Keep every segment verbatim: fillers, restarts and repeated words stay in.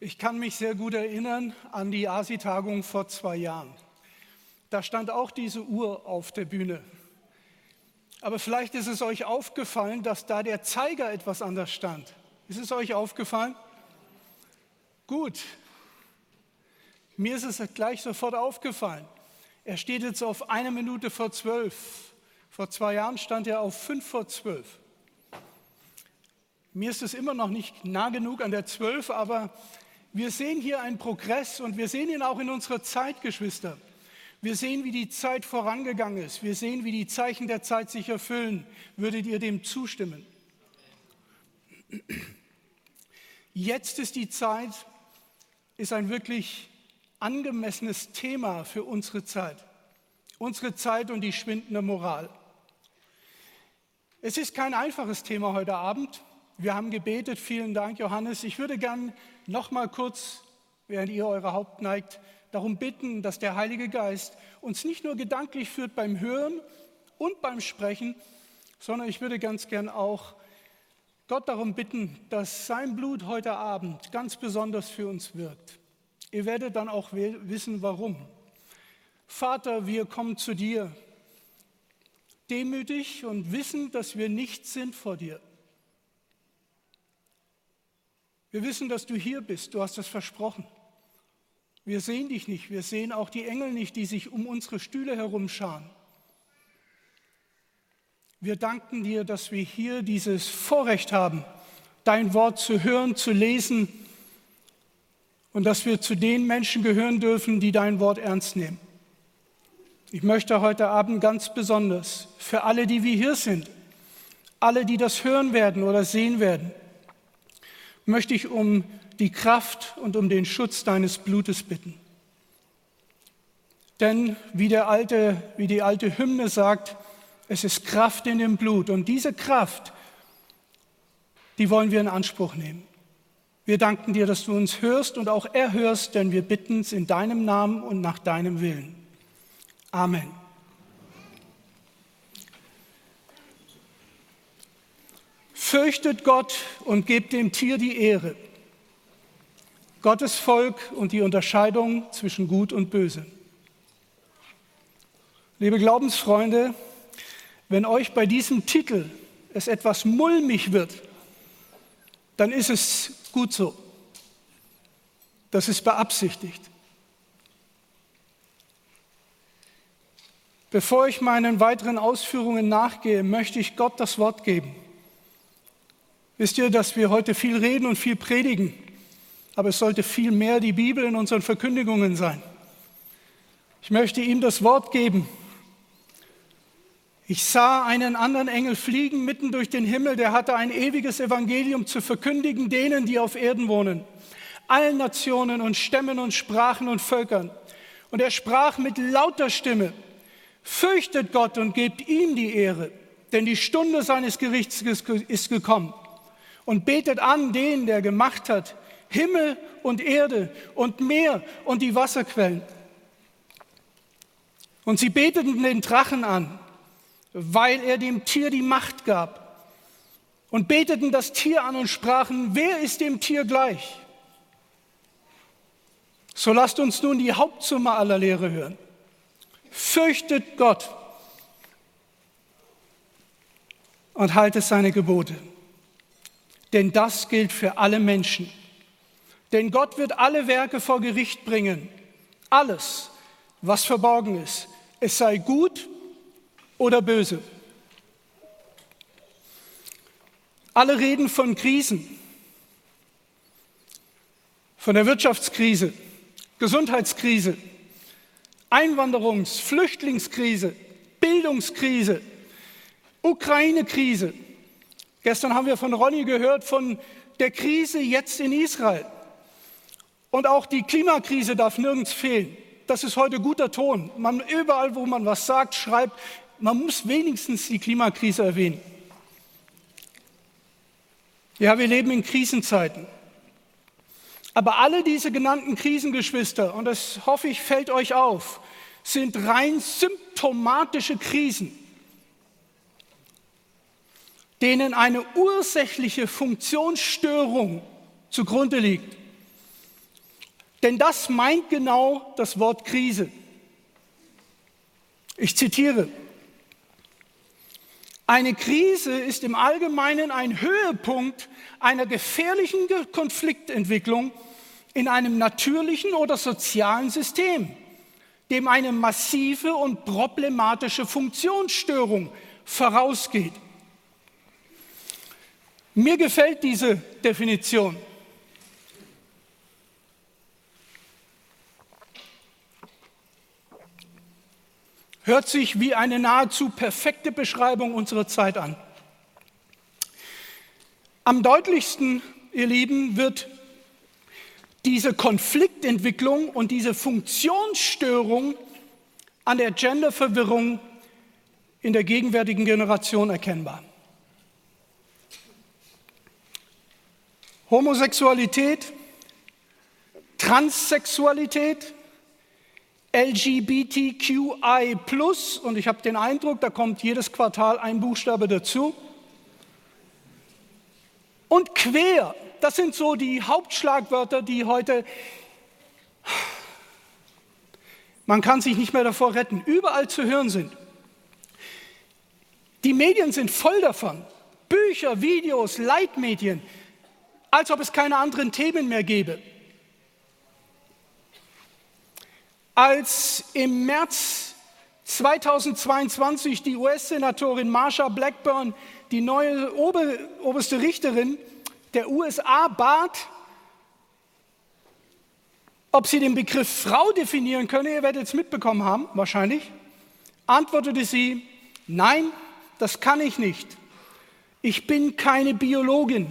Ich kann mich sehr gut erinnern an die A S I-Tagung vor zwei Jahren. Da stand auch diese Uhr auf der Bühne. Aber vielleicht ist es euch aufgefallen, dass da der Zeiger etwas anders stand. Ist es euch aufgefallen? Gut. Mir ist es gleich sofort aufgefallen. Er steht jetzt auf eine Minute vor zwölf. Vor zwei Jahren stand er auf fünf vor zwölf. Mir ist es immer noch nicht nah genug an der zwölf, aber wir sehen hier einen Progress und wir sehen ihn auch in unserer Zeit, Geschwister. Wir sehen, wie die Zeit vorangegangen ist. Wir sehen, wie die Zeichen der Zeit sich erfüllen. Würdet ihr dem zustimmen? Jetzt ist die Zeit, ist ein wirklich angemessenes Thema für unsere Zeit. Unsere Zeit und die schwindende Moral. Es ist kein einfaches Thema heute Abend. Wir haben gebetet, vielen Dank, Johannes. Ich würde gern noch mal kurz, während ihr eure Haupt neigt, darum bitten, dass der Heilige Geist uns nicht nur gedanklich führt beim Hören und beim Sprechen, sondern ich würde ganz gern auch Gott darum bitten, dass sein Blut heute Abend ganz besonders für uns wirkt. Ihr werdet dann auch wissen, warum. Vater, wir kommen zu dir, demütig und wissen, dass wir nichts sind vor dir. Wir wissen, dass du hier bist, du hast das versprochen. Wir sehen dich nicht, wir sehen auch die Engel nicht, die sich um unsere Stühle herumscharen. Wir danken dir, dass wir hier dieses Vorrecht haben, dein Wort zu hören, zu lesen und dass wir zu den Menschen gehören dürfen, die dein Wort ernst nehmen. Ich möchte heute Abend ganz besonders für alle, die wir hier sind, alle, die das hören werden oder sehen werden, möchte ich um die Kraft und um den Schutz deines Blutes bitten. Denn wie, der alte, wie die alte Hymne sagt, es ist Kraft in dem Blut. Und diese Kraft, die wollen wir in Anspruch nehmen. Wir danken dir, dass du uns hörst und auch erhörst, denn wir bitten es in deinem Namen und nach deinem Willen. Amen. Fürchtet Gott und gebt dem Tier die Ehre. Gottes Volk und die Unterscheidung zwischen Gut und Böse. Liebe Glaubensfreunde, wenn euch bei diesem Titel es etwas mulmig wird, dann ist es gut so. Das ist beabsichtigt. Bevor ich meinen weiteren Ausführungen nachgehe, möchte ich Gott das Wort geben. Wisst ihr, dass wir heute viel reden und viel predigen, aber es sollte viel mehr die Bibel in unseren Verkündigungen sein. Ich möchte ihm das Wort geben. Ich sah einen anderen Engel fliegen mitten durch den Himmel, der hatte ein ewiges Evangelium zu verkündigen denen, die auf Erden wohnen, allen Nationen und Stämmen und Sprachen und Völkern. Und er sprach mit lauter Stimme: Fürchtet Gott und gebt ihm die Ehre, denn die Stunde seines Gerichts ist gekommen. Und betet an den, der gemacht hat Himmel und Erde und Meer und die Wasserquellen. Und sie beteten den Drachen an, weil er dem Tier die Macht gab. Und beteten das Tier an und sprachen: Wer ist dem Tier gleich? So lasst uns nun die Hauptsumme aller Lehre hören. Fürchtet Gott und haltet seine Gebote. Denn das gilt für alle Menschen. Denn Gott wird alle Werke vor Gericht bringen. Alles, was verborgen ist, es sei gut oder böse. Alle reden von Krisen, von der Wirtschaftskrise, Gesundheitskrise, Einwanderungs-, Flüchtlingskrise, Bildungskrise, Ukraine-Krise. Gestern haben wir von Ronny gehört, von der Krise jetzt in Israel. Und auch die Klimakrise darf nirgends fehlen. Das ist heute guter Ton. Man, überall, wo man was sagt, schreibt, man muss wenigstens die Klimakrise erwähnen. Ja, wir leben in Krisenzeiten. Aber alle diese genannten Krisengeschwister, und das hoffe ich, fällt euch auf, sind rein symptomatische Krisen, denen eine ursächliche Funktionsstörung zugrunde liegt. Denn das meint genau das Wort Krise. Ich zitiere: Eine Krise ist im Allgemeinen ein Höhepunkt einer gefährlichen Konfliktentwicklung in einem natürlichen oder sozialen System, dem eine massive und problematische Funktionsstörung vorausgeht. Mir gefällt diese Definition. Hört sich wie eine nahezu perfekte Beschreibung unserer Zeit an. Am deutlichsten, ihr Lieben, wird diese Konfliktentwicklung und diese Funktionsstörung an der Genderverwirrung in der gegenwärtigen Generation erkennbar. Homosexualität, Transsexualität, L G B T Q I plus, und ich habe den Eindruck, da kommt jedes Quartal ein Buchstabe dazu, und quer. Das sind so die Hauptschlagwörter, die heute, man kann sich nicht mehr davor retten, überall zu hören sind. Die Medien sind voll davon. Bücher, Videos, Leitmedien, als ob es keine anderen Themen mehr gäbe. Als im März zweitausendzweiundzwanzig die U S-Senatorin Marsha Blackburn, die neue Ober, oberste Richterin der U S A, bat, ob sie den Begriff Frau definieren könne, ihr werdet es mitbekommen haben, wahrscheinlich, antwortete sie: Nein, das kann ich nicht. Ich bin keine Biologin.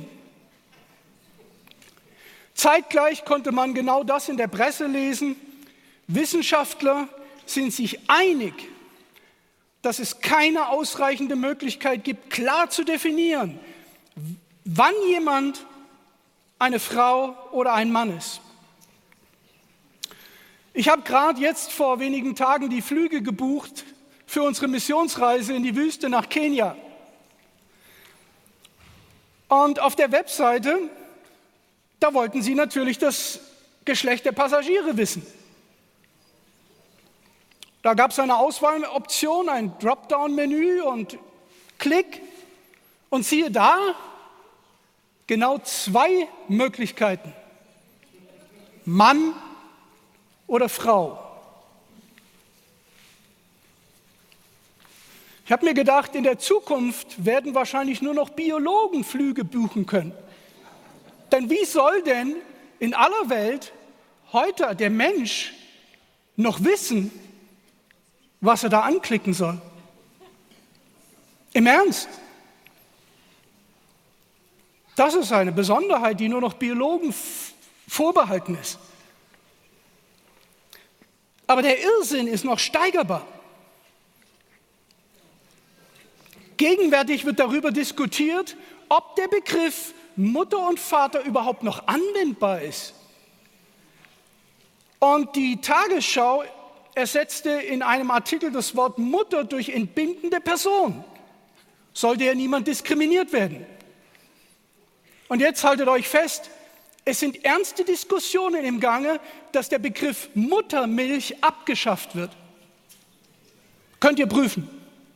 Zeitgleich konnte man genau das in der Presse lesen. Wissenschaftler sind sich einig, dass es keine ausreichende Möglichkeit gibt, klar zu definieren, wann jemand eine Frau oder ein Mann ist. Ich habe gerade jetzt vor wenigen Tagen die Flüge gebucht für unsere Missionsreise in die Wüste nach Kenia. Und auf der Webseite, da wollten sie natürlich das Geschlecht der Passagiere wissen. Da gab es eine Auswahloption, ein Dropdown-Menü und Klick. Und siehe da, genau zwei Möglichkeiten: Mann oder Frau. Ich habe mir gedacht, in der Zukunft werden wahrscheinlich nur noch Biologen Flüge buchen können. Denn wie soll denn in aller Welt heute der Mensch noch wissen, was er da anklicken soll? Im Ernst? Das ist eine Besonderheit, die nur noch Biologen f- vorbehalten ist. Aber der Irrsinn ist noch steigerbar. Gegenwärtig wird darüber diskutiert, ob der Begriff Mutter und Vater überhaupt noch anwendbar ist. Und die Tagesschau ersetzte in einem Artikel das Wort Mutter durch entbindende Person. Sollte ja niemand diskriminiert werden. Und jetzt haltet euch fest, es sind ernste Diskussionen im Gange, dass der Begriff Muttermilch abgeschafft wird. Könnt ihr prüfen.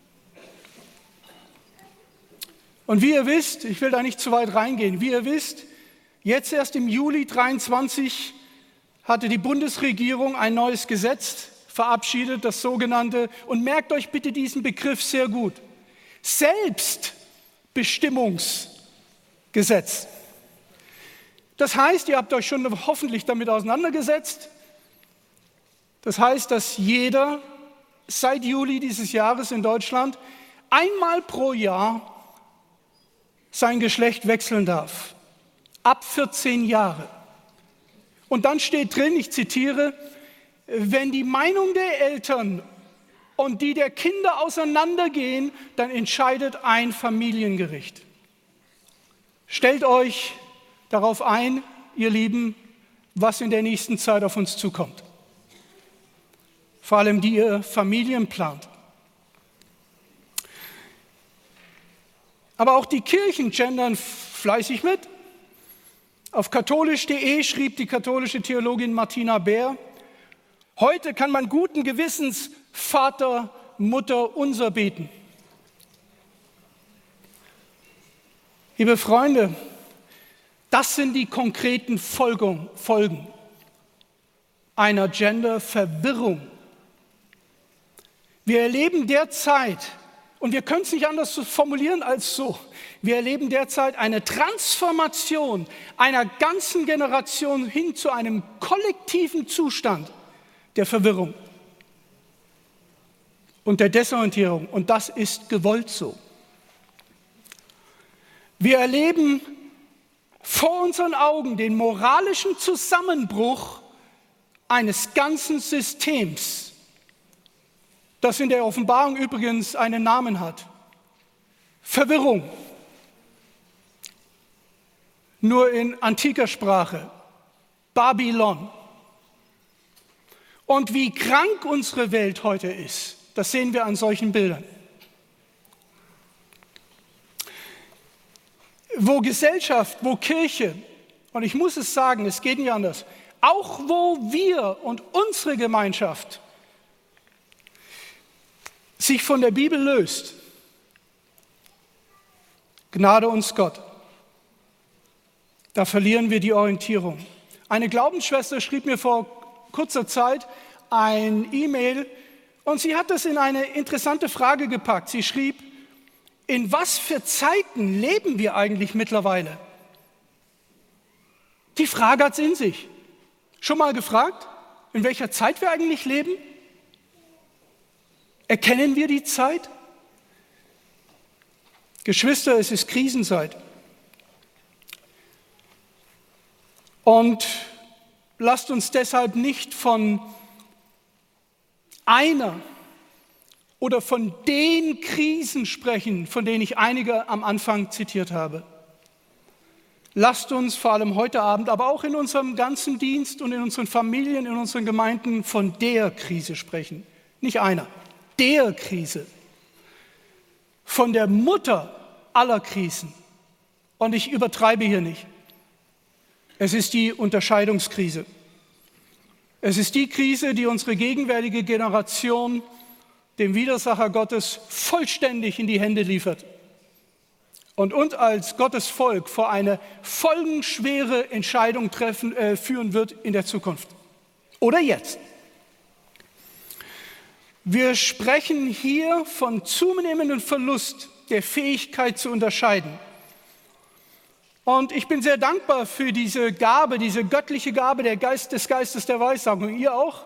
Und wie ihr wisst, ich will da nicht zu weit reingehen, wie ihr wisst, jetzt erst im Juli dreiundzwanzig hatte die Bundesregierung ein neues Gesetz verabschiedet, das sogenannte, und merkt euch bitte diesen Begriff sehr gut, Selbstbestimmungsgesetz. Das heißt, ihr habt euch schon hoffentlich damit auseinandergesetzt, das heißt, dass jeder seit Juli dieses Jahres in Deutschland einmal pro Jahr sein Geschlecht wechseln darf, ab vierzehn Jahre. Und dann steht drin, ich zitiere, wenn die Meinung der Eltern und die der Kinder auseinandergehen, dann entscheidet ein Familiengericht. Stellt euch darauf ein, ihr Lieben, was in der nächsten Zeit auf uns zukommt. Vor allem die ihr Familien plant. Aber auch die Kirchen gendern fleißig mit. Auf katholisch punkt de schrieb die katholische Theologin Martina Beer: Heute kann man guten Gewissens Vater, Mutter unser beten. Liebe Freunde, das sind die konkreten Folgen einer Gender-Verwirrung. Wir erleben derzeit, und wir können es nicht anders formulieren als so, wir erleben derzeit eine Transformation einer ganzen Generation hin zu einem kollektiven Zustand der Verwirrung und der Desorientierung. Und das ist gewollt so. Wir erleben vor unseren Augen den moralischen Zusammenbruch eines ganzen Systems, das in der Offenbarung übrigens einen Namen hat: Verwirrung. Nur in antiker Sprache: Babylon. Und wie krank unsere Welt heute ist, das sehen wir an solchen Bildern. Wo Gesellschaft, wo Kirche, und ich muss es sagen, es geht nicht anders, auch wo wir und unsere Gemeinschaft sich von der Bibel löst, Gnade uns Gott, da verlieren wir die Orientierung. Eine Glaubensschwester schrieb mir vor kurzer Zeit ein E-Mail und sie hat das in eine interessante Frage gepackt. Sie schrieb: In was für Zeiten leben wir eigentlich mittlerweile? Die Frage hat es in sich. Schon mal gefragt, in welcher Zeit wir eigentlich leben? Erkennen wir die Zeit? Geschwister, es ist Krisenzeit. Und lasst uns deshalb nicht von einer oder von den Krisen sprechen, von denen ich einige am Anfang zitiert habe. Lasst uns vor allem heute Abend, aber auch in unserem ganzen Dienst und in unseren Familien, in unseren Gemeinden von der Krise sprechen. Nicht einer, der Krise. Von der Mutter aller Krisen. Und ich übertreibe hier nicht. Es ist die Unterscheidungskrise. Es ist die Krise, die unsere gegenwärtige Generation dem Widersacher Gottes vollständig in die Hände liefert und uns als Gottes Volk vor eine folgenschwere Entscheidung treffen, äh, führen wird in der Zukunft oder jetzt. Wir sprechen hier von zunehmendem Verlust der Fähigkeit zu unterscheiden. Und ich bin sehr dankbar für diese Gabe, diese göttliche Gabe der Geist, des Geistes der Weissagung. Ihr auch?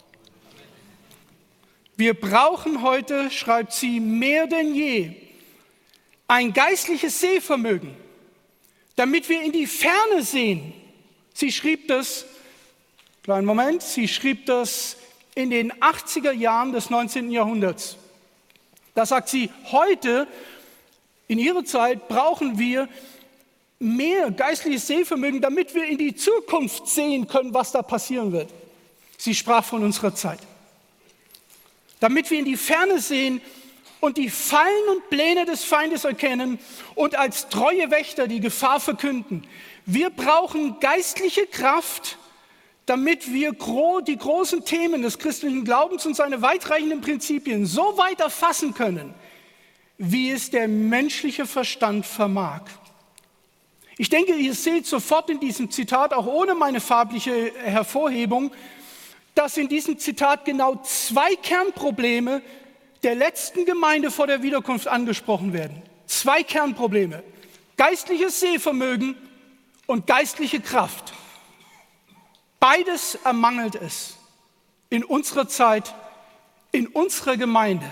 Wir brauchen heute, schreibt sie, mehr denn je ein geistliches Sehvermögen, damit wir in die Ferne sehen. Sie schrieb das, kleinen Moment, sie schrieb das in den achtziger Jahren des neunzehnten Jahrhunderts. Da sagt sie, heute, in ihrer Zeit, brauchen wir mehr geistliches Sehvermögen, damit wir in die Zukunft sehen können, was da passieren wird. Sie sprach von unserer Zeit. Damit wir in die Ferne sehen und die Fallen und Pläne des Feindes erkennen und als treue Wächter die Gefahr verkünden. Wir brauchen geistliche Kraft, damit wir die großen Themen des christlichen Glaubens und seine weitreichenden Prinzipien so weit erfassen können, wie es der menschliche Verstand vermag. Ich denke, ihr seht sofort in diesem Zitat, auch ohne meine farbliche Hervorhebung, dass in diesem Zitat genau zwei Kernprobleme der letzten Gemeinde vor der Wiederkunft angesprochen werden. Zwei Kernprobleme: geistliches Sehvermögen und geistliche Kraft. Beides ermangelt es in unserer Zeit, in unserer Gemeinde.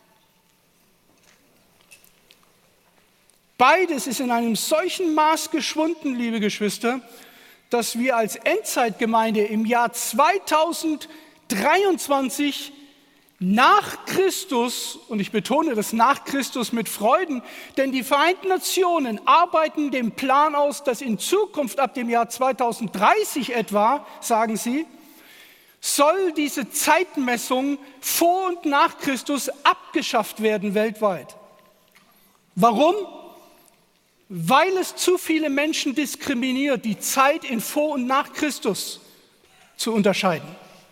Beides ist in einem solchen Maß geschwunden, liebe Geschwister, dass wir als Endzeitgemeinde im Jahr zweitausenddreiundzwanzig nach Christus, und ich betone das nach Christus mit Freuden, denn die Vereinten Nationen arbeiten den Plan aus, dass in Zukunft ab dem Jahr zweitausenddreißig etwa, sagen sie, soll diese Zeitmessung vor und nach Christus abgeschafft werden weltweit. Warum? weil es zu viele Menschen diskriminiert, die Zeit in vor und nach Christus zu unterscheiden.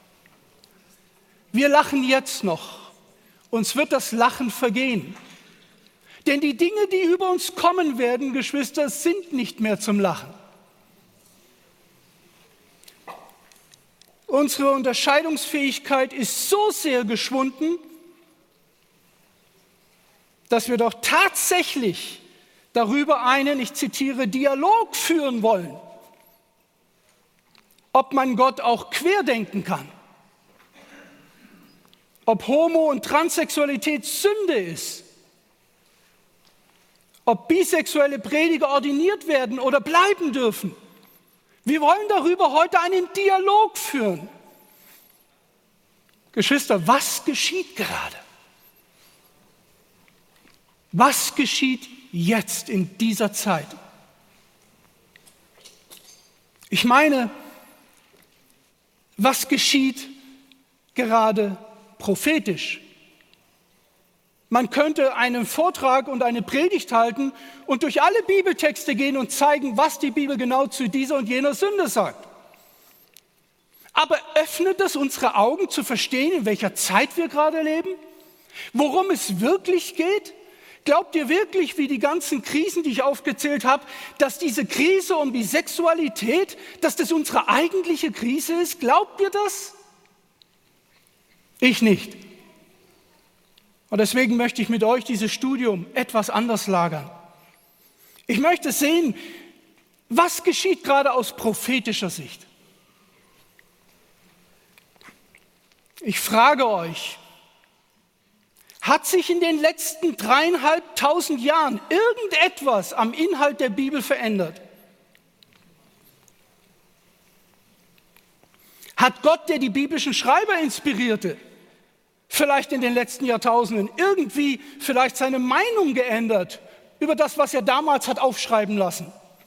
Wir lachen jetzt noch, uns wird das Lachen vergehen. Denn die Dinge, die über uns kommen werden, Geschwister, sind nicht mehr zum Lachen. Unsere Unterscheidungsfähigkeit ist so sehr geschwunden, dass wir doch tatsächlich darüber einen, ich zitiere, Dialog führen wollen, ob man Gott auch querdenken kann, ob Homo- und Transsexualität Sünde ist, ob bisexuelle Prediger ordiniert werden oder bleiben dürfen. Wir wollen darüber heute einen Dialog führen. Geschwister, was geschieht gerade? Was geschieht jetzt in dieser Zeit? Ich meine, was geschieht gerade prophetisch? Man könnte einen Vortrag und eine Predigt halten und durch alle Bibeltexte gehen und zeigen, was die Bibel genau zu dieser und jener Sünde sagt. Aber öffnet das unsere Augen zu verstehen, in welcher Zeit wir gerade leben? Worum es wirklich geht? Glaubt ihr wirklich, wie die ganzen Krisen, die ich aufgezählt habe, dass diese Krise um die Sexualität, dass das unsere eigentliche Krise ist? Glaubt ihr das? Ich nicht. Und deswegen möchte ich mit euch dieses Studium etwas anders lagern. Ich möchte sehen, was geschieht gerade aus prophetischer Sicht. Ich frage euch, hat sich in den letzten dreieinhalbtausend Jahren irgendetwas am Inhalt der Bibel verändert? Hat Gott, der die biblischen Schreiber inspirierte, vielleicht in den letzten Jahrtausenden irgendwie vielleicht seine Meinung geändert über das, was er damals hat aufschreiben lassen?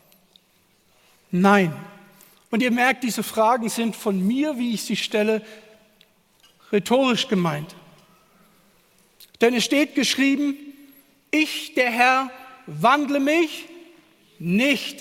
Nein. Und ihr merkt, diese Fragen sind von mir, wie ich sie stelle, rhetorisch gemeint. Denn es steht geschrieben, ich, der Herr, wandle mich nicht.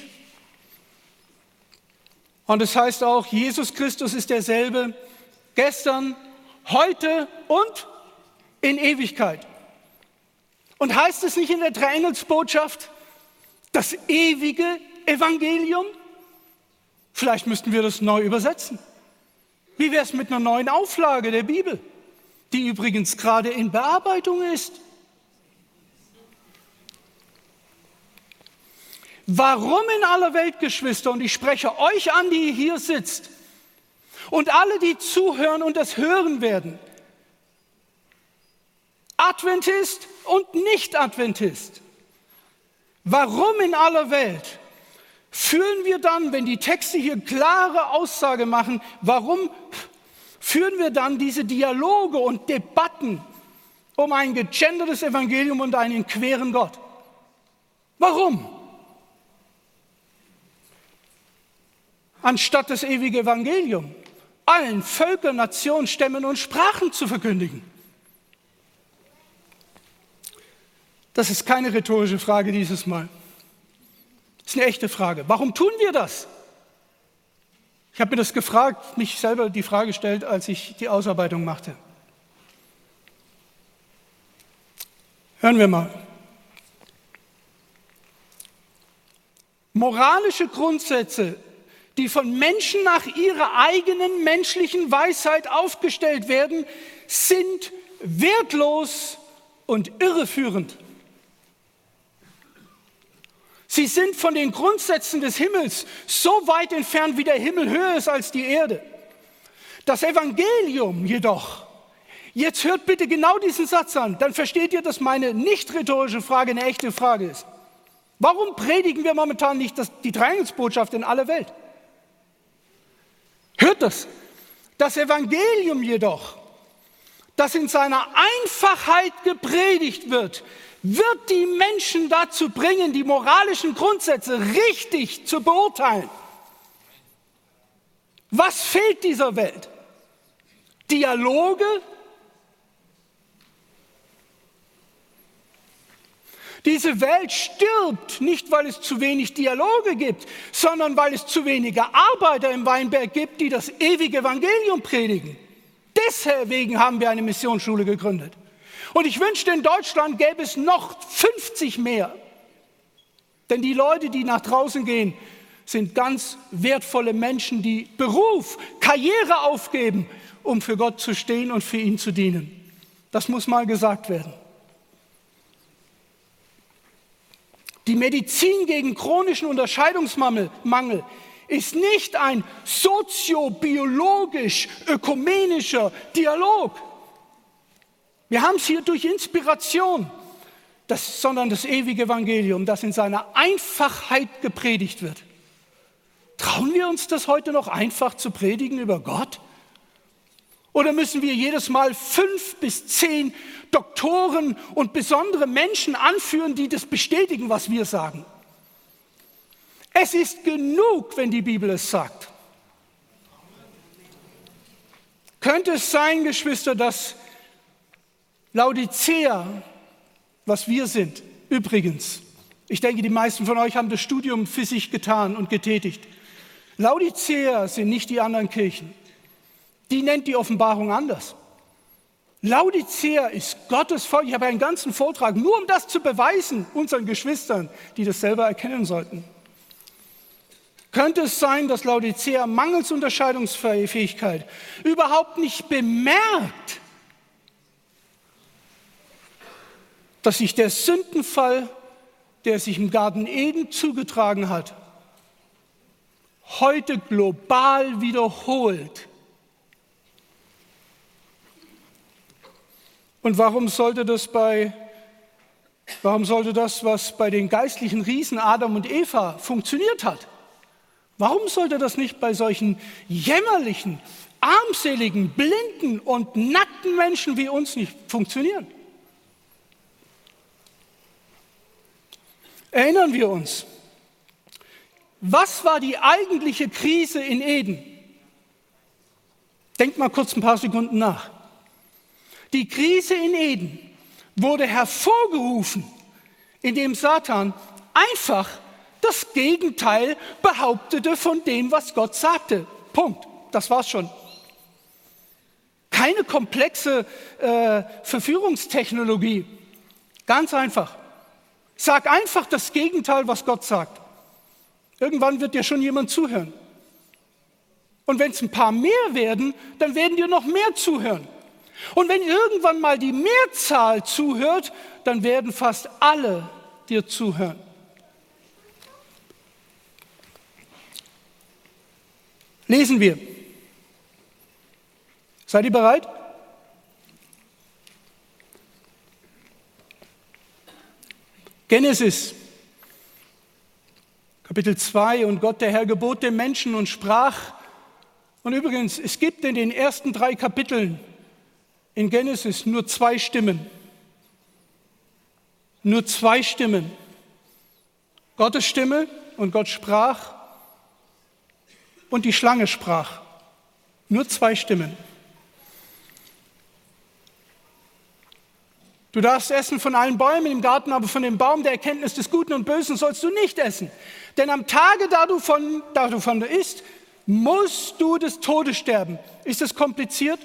Und es heißt auch, Jesus Christus ist derselbe, gestern, heute und in Ewigkeit. Und heißt es nicht in der Dreieingelsbotschaft, das ewige Evangelium? Vielleicht müssten wir das neu übersetzen. Wie wäre es mit einer neuen Auflage der Bibel, die übrigens gerade in Bearbeitung ist? Warum in aller Welt, Geschwister, und ich spreche euch an, die ihr hier sitzt, und alle, die zuhören und das hören werden, Adventist und Nicht-Adventist, warum in aller Welt führen wir dann, wenn die Texte hier klare Aussage machen, warum führen wir dann diese Dialoge und Debatten um ein gegendertes Evangelium und einen queren Gott? Warum? Anstatt das ewige Evangelium allen Völkern, Nationen, Stämmen und Sprachen zu verkündigen. Das ist keine rhetorische Frage dieses Mal. Das ist eine echte Frage. Warum tun wir das? Ich habe mir das gefragt, mich selber die Frage gestellt, als ich die Ausarbeitung machte. Hören wir mal. Moralische Grundsätze, die von Menschen nach ihrer eigenen menschlichen Weisheit aufgestellt werden, sind wertlos und irreführend. Sie sind von den Grundsätzen des Himmels so weit entfernt, wie der Himmel höher ist als die Erde. Das Evangelium jedoch, jetzt hört bitte genau diesen Satz an, dann versteht ihr, dass meine nicht rhetorische Frage eine echte Frage ist. Warum predigen wir momentan nicht das, die Dreieingelsbotschaft in alle Welt? Hört das? Das Evangelium jedoch, das in seiner Einfachheit gepredigt wird, wird die Menschen dazu bringen, die moralischen Grundsätze richtig zu beurteilen. Was fehlt dieser Welt? Dialoge? Diese Welt stirbt nicht, weil es zu wenig Dialoge gibt, sondern weil es zu wenige Arbeiter im Weinberg gibt, die das ewige Evangelium predigen. Deswegen haben wir eine Missionsschule gegründet. Und ich wünschte, in Deutschland gäbe es noch fünfzig mehr. Denn die Leute, die nach draußen gehen, sind ganz wertvolle Menschen, die Beruf, Karriere aufgeben, um für Gott zu stehen und für ihn zu dienen. Das muss mal gesagt werden. Die Medizin gegen chronischen Unterscheidungsmangel ist nicht ein soziobiologisch-ökumenischer Dialog. Wir haben es hier durch Inspiration, das, sondern das ewige Evangelium, das in seiner Einfachheit gepredigt wird. Trauen wir uns das heute noch einfach zu predigen über Gott? Oder müssen wir jedes Mal fünf bis zehn Doktoren und besondere Menschen anführen, die das bestätigen, was wir sagen? Es ist genug, wenn die Bibel es sagt. Könnte es sein, Geschwister, dass Laodicea, was wir sind, übrigens, ich denke, die meisten von euch haben das Studium für sich getan und getätigt. Laodicea sind nicht die anderen Kirchen. Die nennt die Offenbarung anders. Laodicea ist Gottes Volk. Ich habe einen ganzen Vortrag, nur um das zu beweisen, unseren Geschwistern, die das selber erkennen sollten. Könnte es sein, dass Laodicea mangels Unterscheidungsfähigkeit überhaupt nicht bemerkt, dass sich der Sündenfall, der sich im Garten Eden zugetragen hat, heute global wiederholt? Und warum sollte das bei, warum sollte das, was bei den geistlichen Riesen Adam und Eva funktioniert hat, warum sollte das nicht bei solchen jämmerlichen, armseligen, blinden und nackten Menschen wie uns nicht funktionieren? Erinnern wir uns, was war die eigentliche Krise in Eden? Denkt mal kurz ein paar Sekunden nach. Die Krise in Eden wurde hervorgerufen, indem Satan einfach das Gegenteil behauptete von dem, was Gott sagte. Punkt. Das war's schon. Keine komplexe äh, Verführungstechnologie. Ganz einfach. Sag einfach das Gegenteil, was Gott sagt. Irgendwann wird dir schon jemand zuhören. Und wenn es ein paar mehr werden, dann werden dir noch mehr zuhören. Und wenn irgendwann mal die Mehrzahl zuhört, dann werden fast alle dir zuhören. Lesen wir. Seid ihr bereit? Genesis, Kapitel zwei. Und Gott, der Herr, gebot dem Menschen und sprach. Und übrigens, es gibt in den ersten drei Kapiteln in Genesis nur zwei Stimmen. Nur zwei Stimmen. Gottes Stimme und Gott sprach und die Schlange sprach. Nur zwei Stimmen. Du darfst essen von allen Bäumen im Garten, aber von dem Baum der Erkenntnis des Guten und Bösen sollst du nicht essen. Denn am Tage, da du von, da du von isst, musst du des Todes sterben. Ist das kompliziert?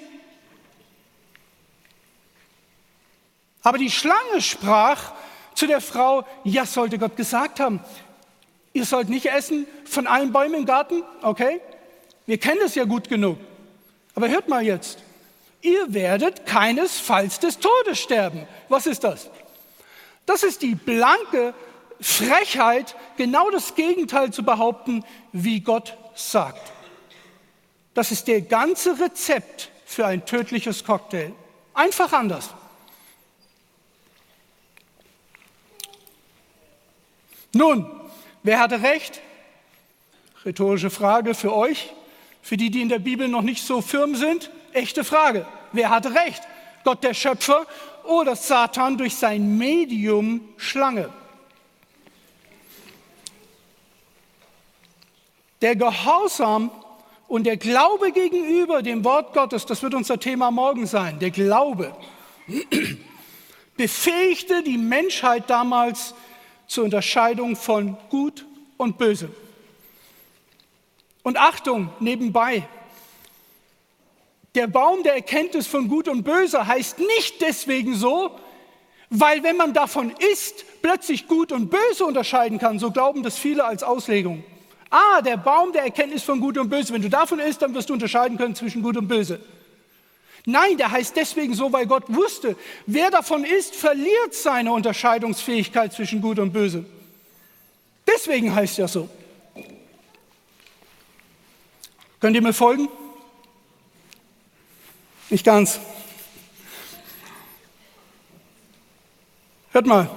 Aber die Schlange sprach zu der Frau, ja, sollte Gott gesagt haben, ihr sollt nicht essen von allen Bäumen im Garten, okay? Wir kennen das ja gut genug. Aber hört mal jetzt, ihr werdet keinesfalls des Todes sterben. Was ist das? Das ist die blanke Frechheit, genau das Gegenteil zu behaupten, wie Gott sagt. Das ist der ganze Rezept für ein tödliches Cocktail. Einfach anders. Nun, wer hatte recht? Rhetorische Frage für euch, für die, die in der Bibel noch nicht so firm sind. Echte Frage. Wer hatte recht? Gott der Schöpfer oder Satan durch sein Medium Schlange? Der Gehorsam und der Glaube gegenüber dem Wort Gottes, das wird unser Thema morgen sein, der Glaube, befähigte die Menschheit damals zur Unterscheidung von Gut und Böse. Und Achtung, nebenbei, der Baum der Erkenntnis von Gut und Böse heißt nicht deswegen so, weil wenn man davon isst, plötzlich Gut und Böse unterscheiden kann. So glauben das viele als Auslegung. Ah, der Baum der Erkenntnis von Gut und Böse. Wenn du davon isst, dann wirst du unterscheiden können zwischen Gut und Böse. Nein, der heißt deswegen so, weil Gott wusste, wer davon isst, verliert seine Unterscheidungsfähigkeit zwischen Gut und Böse. Deswegen heißt er so. Könnt ihr mir folgen? Nicht ganz. Hört mal.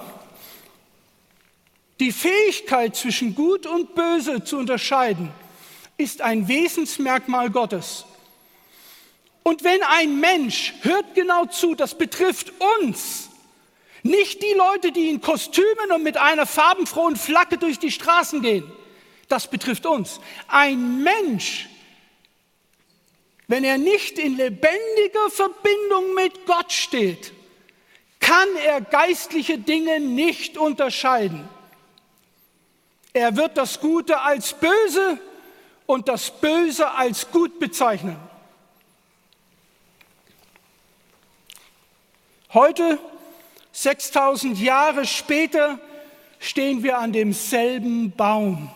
Die Fähigkeit zwischen Gut und Böse zu unterscheiden, ist ein Wesensmerkmal Gottes. Und wenn ein Mensch, hört genau zu, das betrifft uns, nicht die Leute, die in Kostümen und mit einer farbenfrohen Flagge durch die Straßen gehen, das betrifft uns. Ein Mensch, wenn er nicht in lebendiger Verbindung mit Gott steht, kann er geistliche Dinge nicht unterscheiden. Er wird das Gute als böse und das Böse als gut bezeichnen. Heute, sechstausend Jahre später, stehen wir an demselben Baum.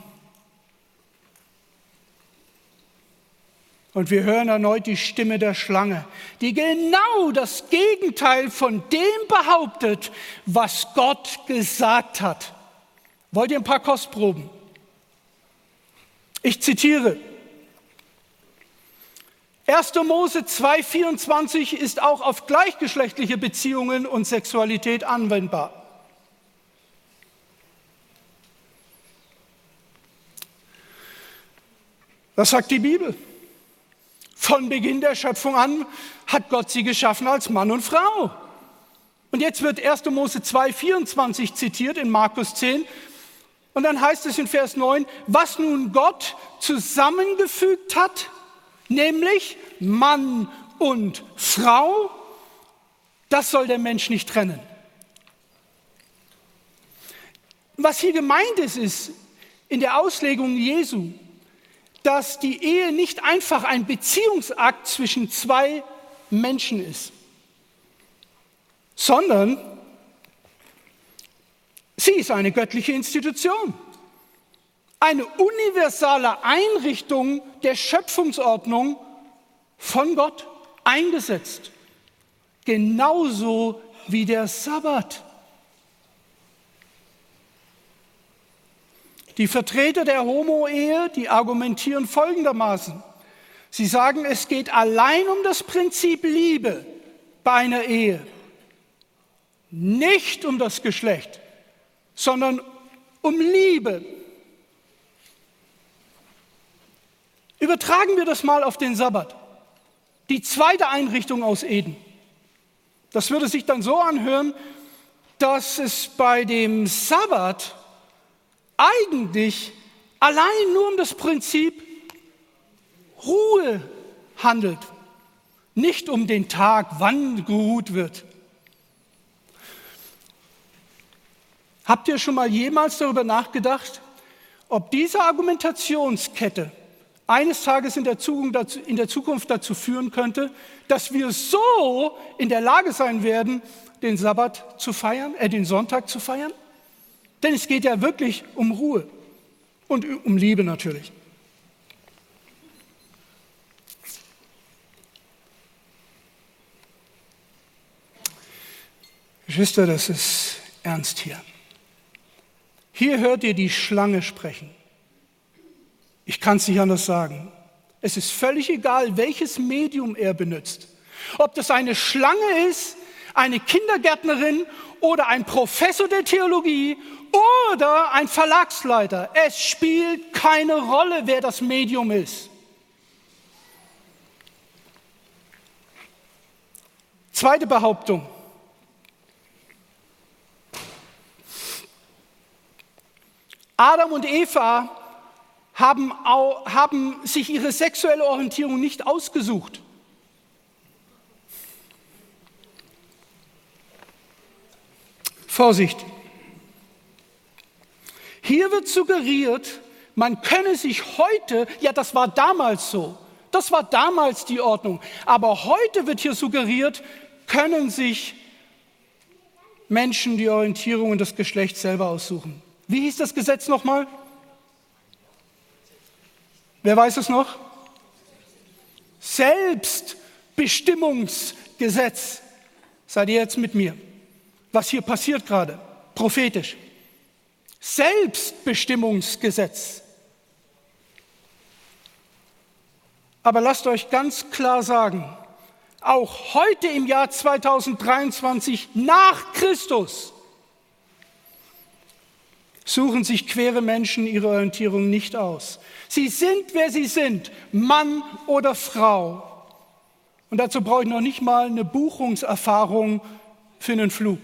Und wir hören erneut die Stimme der Schlange, die genau das Gegenteil von dem behauptet, was Gott gesagt hat. Wollt ihr ein paar Kostproben? Ich zitiere. erster Mose zwei vierundzwanzig ist auch auf gleichgeschlechtliche Beziehungen und Sexualität anwendbar. Was sagt die Bibel? Von Beginn der Schöpfung an hat Gott sie geschaffen als Mann und Frau. Und jetzt wird erster Mose zwei vierundzwanzig zitiert in Markus zehn. Und dann heißt es in Vers neun, was nun Gott zusammengefügt hat, nämlich Mann und Frau, das soll der Mensch nicht trennen. Was hier gemeint ist, ist in der Auslegung Jesu, dass die Ehe nicht einfach ein Beziehungsakt zwischen zwei Menschen ist, sondern sie ist eine göttliche Institution, eine universale Einrichtung der Schöpfungsordnung von Gott eingesetzt, genauso wie der Sabbat. Die Vertreter der Homo-Ehe, die argumentieren folgendermaßen. Sie sagen, es geht allein um das Prinzip Liebe bei einer Ehe, nicht um das Geschlecht, sondern um Liebe. Übertragen wir das mal auf den Sabbat, die zweite Einrichtung aus Eden. Das würde sich dann so anhören, dass es bei dem Sabbat eigentlich allein nur um das Prinzip Ruhe handelt, nicht um den Tag, wann geruht wird. Habt ihr schon mal jemals darüber nachgedacht, ob diese Argumentationskette eines Tages in der Zukunft dazu, in der Zukunft dazu führen könnte, dass wir so in der Lage sein werden, den Sabbat zu feiern, äh, den Sonntag zu feiern? Denn es geht ja wirklich um Ruhe und um Liebe natürlich. Geschwister, das ist ernst hier. Hier hört ihr die Schlange sprechen. Ich kann es nicht anders sagen. Es ist völlig egal, welches Medium er benutzt. Ob das eine Schlange ist, eine Kindergärtnerin oder ein Professor der Theologie oder ein Verlagsleiter. Es spielt keine Rolle, wer das Medium ist. Zweite Behauptung. Adam und Eva haben, haben sich ihre sexuelle Orientierung nicht ausgesucht. Vorsicht. Hier wird suggeriert, man könne sich heute, ja, das war damals so, das war damals die Ordnung, aber heute wird hier suggeriert, können sich Menschen die Orientierung und das Geschlecht selber aussuchen. Wie hieß das Gesetz nochmal? Wer weiß es noch? Selbstbestimmungsgesetz. Seid ihr jetzt mit mir? Was hier passiert gerade, prophetisch. Selbstbestimmungsgesetz. Aber lasst euch ganz klar sagen, auch heute im Jahr zweitausenddreiundzwanzig nach Christus suchen sich queere Menschen ihre Orientierung nicht aus. Sie sind, wer sie sind, Mann oder Frau. Und dazu brauche ich noch nicht mal eine Buchungserfahrung für einen Flug.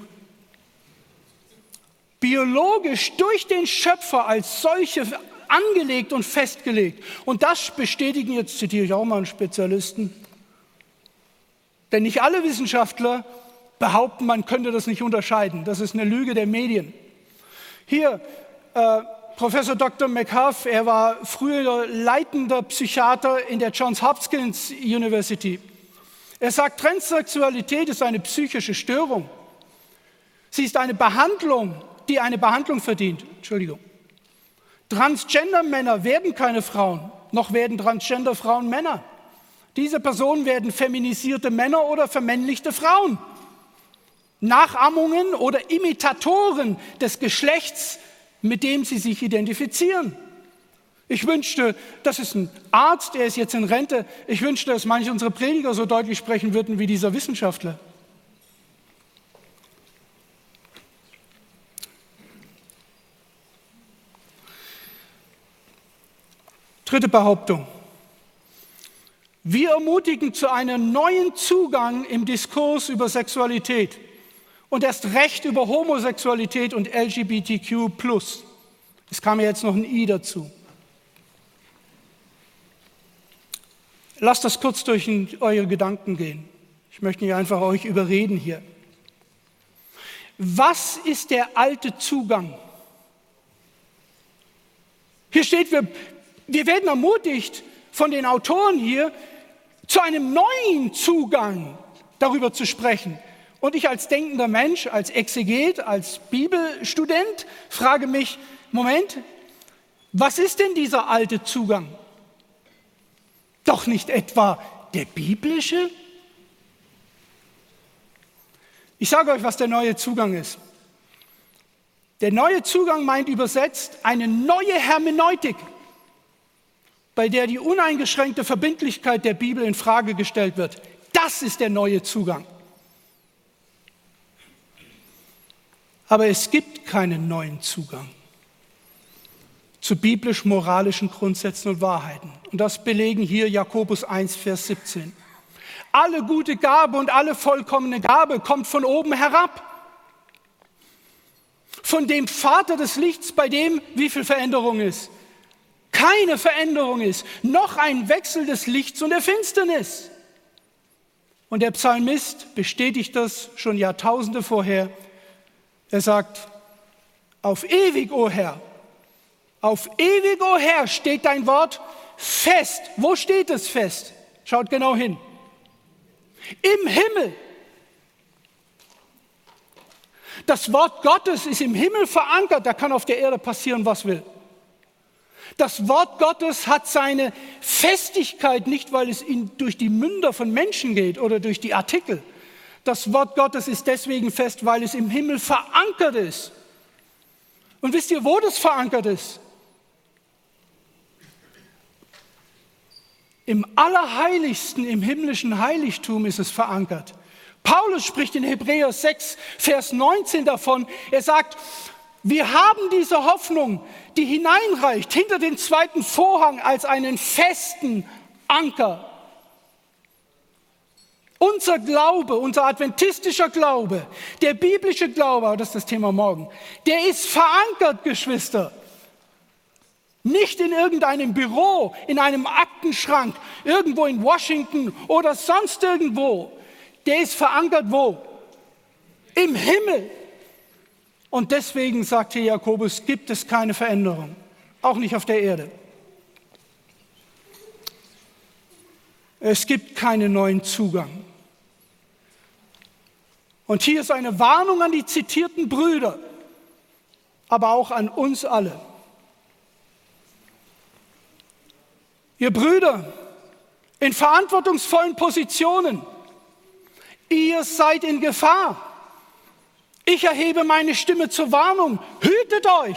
Biologisch durch den Schöpfer als solche angelegt und festgelegt. Und das bestätigen, jetzt zitiere ich auch mal einen Spezialisten, denn nicht alle Wissenschaftler behaupten, man könnte das nicht unterscheiden. Das ist eine Lüge der Medien. Hier, äh, Professor Doktor McHuff, er war früher leitender Psychiater in der Johns Hopkins University. Er sagt, Transsexualität ist eine psychische Störung. Sie ist eine Behandlung, die eine Behandlung verdient. Entschuldigung. Transgender-Männer werden keine Frauen, noch werden Transgender-Frauen Männer. Diese Personen werden feminisierte Männer oder vermännlichte Frauen. Nachahmungen oder Imitatoren des Geschlechts, mit dem sie sich identifizieren. Ich wünschte, das ist ein Arzt, der ist jetzt in Rente, ich wünschte, dass manche unserer Prediger so deutlich sprechen würden wie dieser Wissenschaftler. Dritte Behauptung. Wir ermutigen zu einem neuen Zugang im Diskurs über Sexualität und erst recht über Homosexualität und L G B T Q plus. Es kam ja jetzt noch ein I dazu. Lasst das kurz durch eure Gedanken gehen. Ich möchte nicht einfach euch überreden hier. Was ist der alte Zugang? Hier steht, wir, wir werden ermutigt von den Autoren hier, zu einem neuen Zugang darüber zu sprechen. Und ich als denkender Mensch, als Exeget, als Bibelstudent frage mich, Moment, was ist denn dieser alte Zugang? Doch nicht etwa der biblische? Ich sage euch, was der neue Zugang ist. Der neue Zugang meint übersetzt eine neue Hermeneutik, bei der die uneingeschränkte Verbindlichkeit der Bibel in Frage gestellt wird. Das ist der neue Zugang. Aber es gibt keinen neuen Zugang zu biblisch-moralischen Grundsätzen und Wahrheiten. Und das belegen hier Jakobus eins, Vers siebzehn. Alle gute Gabe und alle vollkommene Gabe kommt von oben herab. Von dem Vater des Lichts, bei dem wie viel Veränderung ist? Keine Veränderung ist, noch ein Wechsel des Lichts und der Finsternis. Und der Psalmist bestätigt das schon Jahrtausende vorher. Er sagt, auf ewig, o Herr, auf ewig, o Herr, steht dein Wort fest. Wo steht es fest? Schaut genau hin. Im Himmel. Das Wort Gottes ist im Himmel verankert, da kann auf der Erde passieren, was will. Das Wort Gottes hat seine Festigkeit nicht, weil es in, durch die Münder von Menschen geht oder durch die Artikel. Das Wort Gottes ist deswegen fest, weil es im Himmel verankert ist. Und wisst ihr, wo das verankert ist? Im Allerheiligsten, im himmlischen Heiligtum ist es verankert. Paulus spricht in Hebräer sechs, Vers neunzehn davon. Er sagt, wir haben diese Hoffnung, die hineinreicht hinter den zweiten Vorhang als einen festen Anker. Unser Glaube, unser adventistischer Glaube, der biblische Glaube, das ist das Thema morgen, der ist verankert, Geschwister. Nicht in irgendeinem Büro, in einem Aktenschrank, irgendwo in Washington oder sonst irgendwo. Der ist verankert wo? Im Himmel. Und deswegen, sagt hier Jakobus, gibt es keine Veränderung, auch nicht auf der Erde. Es gibt keinen neuen Zugang. Und hier ist eine Warnung an die zitierten Brüder, aber auch an uns alle. Ihr Brüder in verantwortungsvollen Positionen, ihr seid in Gefahr. Ich erhebe meine Stimme zur Warnung. Hütet euch.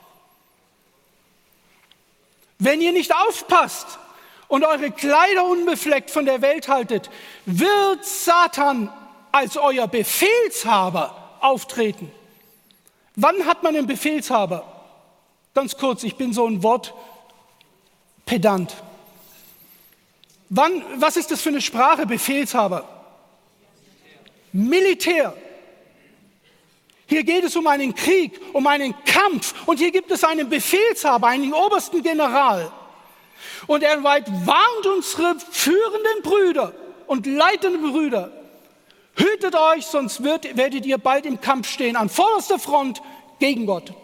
Wenn ihr nicht aufpasst und eure Kleider unbefleckt von der Welt haltet, wird Satan als euer Befehlshaber auftreten. Wann hat man einen Befehlshaber? Ganz kurz, ich bin so ein Wortpedant. Wann, was ist das für eine Sprache, Befehlshaber? Militär. Hier geht es um einen Krieg, um einen Kampf. Und hier gibt es einen Befehlshaber, einen obersten General. Und er warnt unsere führenden Brüder und leitenden Brüder. Hütet euch, sonst wird, werdet ihr bald im Kampf stehen, an vorderster Front gegen Gott.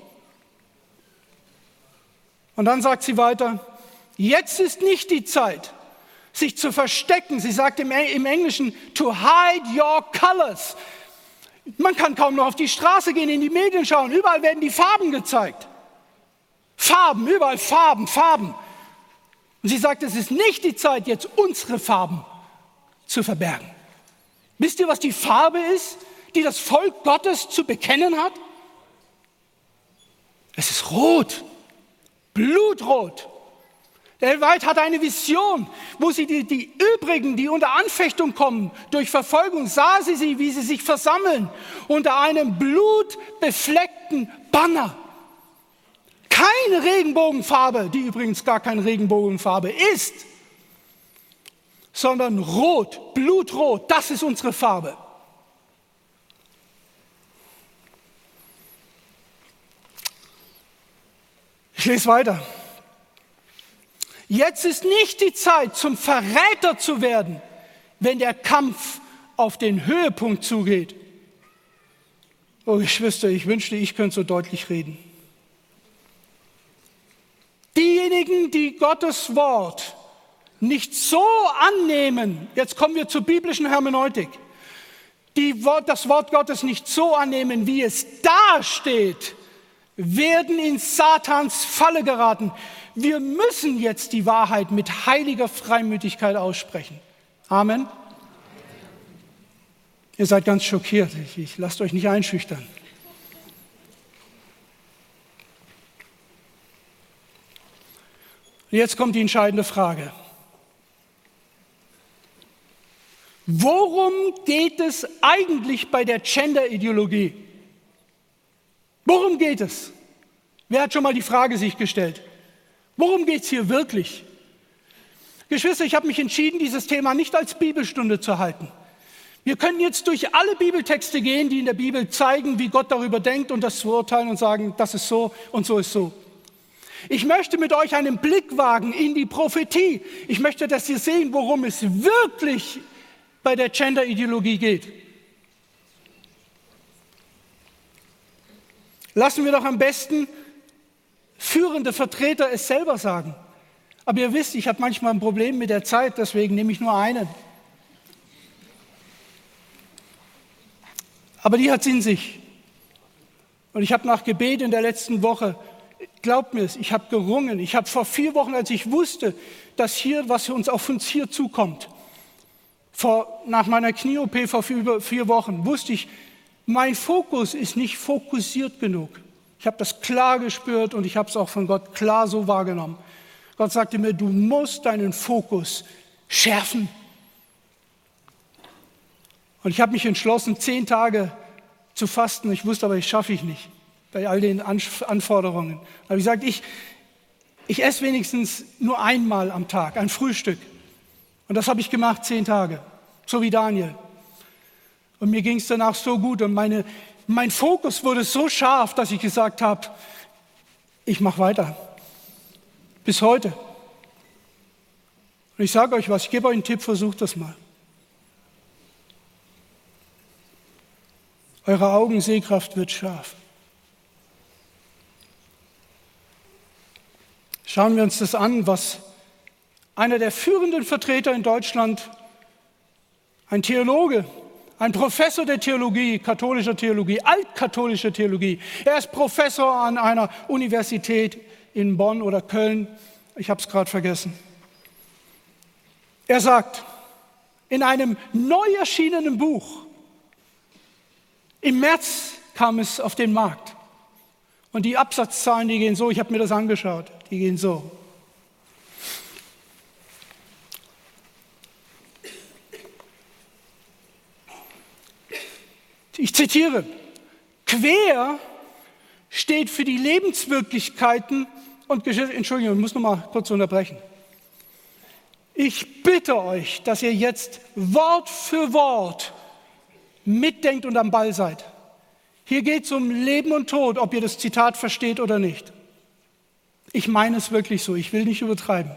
Und dann sagt sie weiter, jetzt ist nicht die Zeit, sich zu verstecken. Sie sagt im, im Englischen, to hide your colors. Man kann kaum noch auf die Straße gehen, in die Medien schauen. Überall werden die Farben gezeigt. Farben, überall Farben, Farben. Und sie sagt, es ist nicht die Zeit, jetzt unsere Farben zu verbergen. Wisst ihr, was die Farbe ist, die das Volk Gottes zu bekennen hat? Es ist rot, blutrot. Der Ellen White hatte eine Vision, wo sie die, die übrigen, die unter Anfechtung kommen, durch Verfolgung, sah sie sie, wie sie sich versammeln, unter einem blutbefleckten Banner. Keine Regenbogenfarbe, die übrigens gar keine Regenbogenfarbe ist, sondern rot, blutrot, das ist unsere Farbe. Ich lese weiter. Jetzt ist nicht die Zeit, zum Verräter zu werden, wenn der Kampf auf den Höhepunkt zugeht. Oh Geschwister, ich wünschte, ich könnte so deutlich reden. Diejenigen, die Gottes Wort nicht so annehmen, jetzt kommen wir zur biblischen Hermeneutik, die das Wort Gottes nicht so annehmen, wie es da steht, werden in Satans Falle geraten. Wir müssen jetzt die Wahrheit mit heiliger Freimütigkeit aussprechen. Amen. Ihr seid ganz schockiert. Ich, ich lasst euch nicht einschüchtern. Jetzt kommt die entscheidende Frage. Worum geht es eigentlich bei der Gender-Ideologie? Worum geht es? Wer hat schon mal die Frage sich gestellt? Worum geht es hier wirklich? Geschwister, ich habe mich entschieden, dieses Thema nicht als Bibelstunde zu halten. Wir können jetzt durch alle Bibeltexte gehen, die in der Bibel zeigen, wie Gott darüber denkt und das beurteilen und sagen, das ist so und so ist so. Ich möchte mit euch einen Blick wagen in die Prophetie. Ich möchte, dass ihr sehen, worum es wirklich bei der Gender-Ideologie geht. Lassen wir doch am besten führende Vertreter es selber sagen. Aber ihr wisst, ich habe manchmal ein Problem mit der Zeit, deswegen nehme ich nur einen. Aber die hat es in sich. Und ich habe nach Gebet in der letzten Woche, glaubt mir es, ich habe gerungen. Ich habe vor vier Wochen, als ich wusste, dass hier, was uns auf uns hier zukommt, vor, nach meiner Knie-O P vor vier, vier Wochen, wusste ich, mein Fokus ist nicht fokussiert genug. Ich habe das klar gespürt und ich habe es auch von Gott klar so wahrgenommen. Gott sagte mir, du musst deinen Fokus schärfen. Und ich habe mich entschlossen, zehn Tage zu fasten. Ich wusste aber, das schaffe ich nicht, bei all den Anforderungen. Da habe ich gesagt, ich, ich esse wenigstens nur einmal am Tag, ein Frühstück. Und das habe ich gemacht, zehn Tage, so wie Daniel. Und mir ging es danach so gut und meine Mein Fokus wurde so scharf, dass ich gesagt habe, ich mache weiter. Bis heute. Und ich sage euch was, ich gebe euch einen Tipp, versucht das mal. Eure Augensehkraft wird scharf. Schauen wir uns das an, was einer der führenden Vertreter in Deutschland, ein Theologe, ein Professor der Theologie, katholischer Theologie, altkatholischer Theologie. Er ist Professor an einer Universität in Bonn oder Köln. Ich habe es gerade vergessen. Er sagt, in einem neu erschienenen Buch, im März kam es auf den Markt. Und die Absatzzahlen, die gehen so, ich habe mir das angeschaut, die gehen so. Ich zitiere, quer steht für die Lebenswirklichkeiten und Geschichte. Entschuldigung, ich muss noch mal kurz unterbrechen. Ich bitte euch, dass ihr jetzt Wort für Wort mitdenkt und am Ball seid. Hier geht es um Leben und Tod, ob ihr das Zitat versteht oder nicht. Ich meine es wirklich so, ich will nicht übertreiben.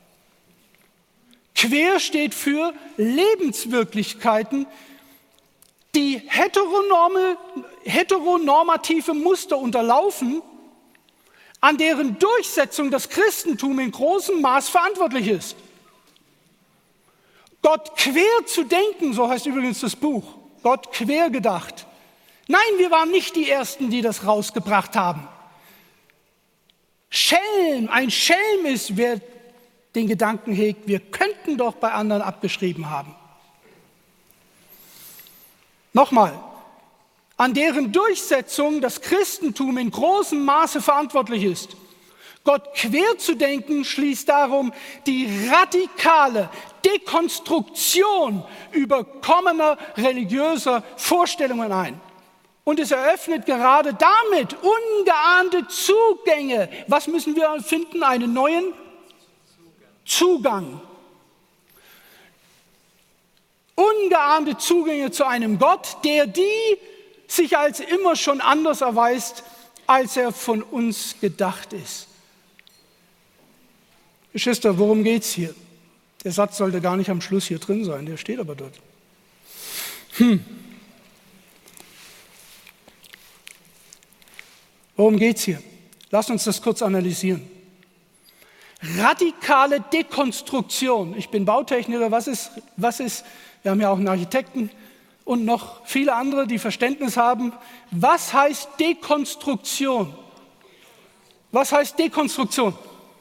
Quer steht für Lebenswirklichkeiten, die heteronorme, heteronormative Muster unterlaufen, an deren Durchsetzung das Christentum in großem Maß verantwortlich ist. Gott quer zu denken, so heißt übrigens das Buch, Gott quer gedacht. Nein, wir waren nicht die Ersten, die das rausgebracht haben. Schelm, ein Schelm ist, wer den Gedanken hegt, wir könnten doch bei anderen abgeschrieben haben. Nochmal, an deren Durchsetzung das Christentum in großem Maße verantwortlich ist. Gott quer zu denken schließt darum die radikale Dekonstruktion überkommener religiöser Vorstellungen ein. Und es eröffnet gerade damit ungeahnte Zugänge. Was müssen wir finden? Einen neuen Zugang. Ungeahnte Zugänge zu einem Gott, der die sich als immer schon anders erweist, als er von uns gedacht ist. Geschwister, worum geht es hier? Der Satz sollte gar nicht am Schluss hier drin sein, der steht aber dort. Hm. Worum geht es hier? Lasst uns das kurz analysieren. Radikale Dekonstruktion. Ich bin Bautechniker, was ist, was ist, wir haben ja auch einen Architekten und noch viele andere, die Verständnis haben. Was heißt Dekonstruktion? Was heißt Dekonstruktion?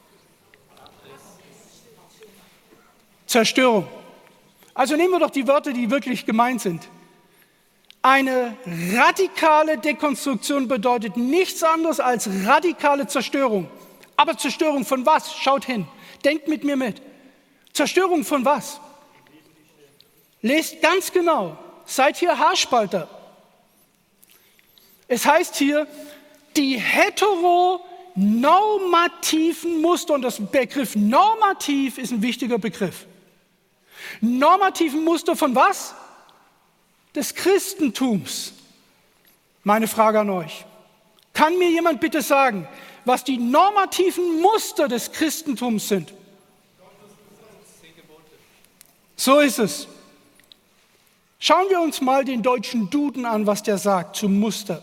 Zerstörung. Also nehmen wir doch die Wörter, die wirklich gemeint sind. Eine radikale Dekonstruktion bedeutet nichts anderes als radikale Zerstörung. Aber Zerstörung von was? Schaut hin. Denkt mit mir mit. Zerstörung von was? Lest ganz genau. Seid hier Haarspalter. Es heißt hier, die heteronormativen Muster, und das Begriff normativ ist ein wichtiger Begriff. Normativen Muster von was? Des Christentums. Meine Frage an euch. Kann mir jemand bitte sagen, was die normativen Muster des Christentums sind? So ist es. Schauen wir uns mal den deutschen Duden an, was der sagt zum Muster.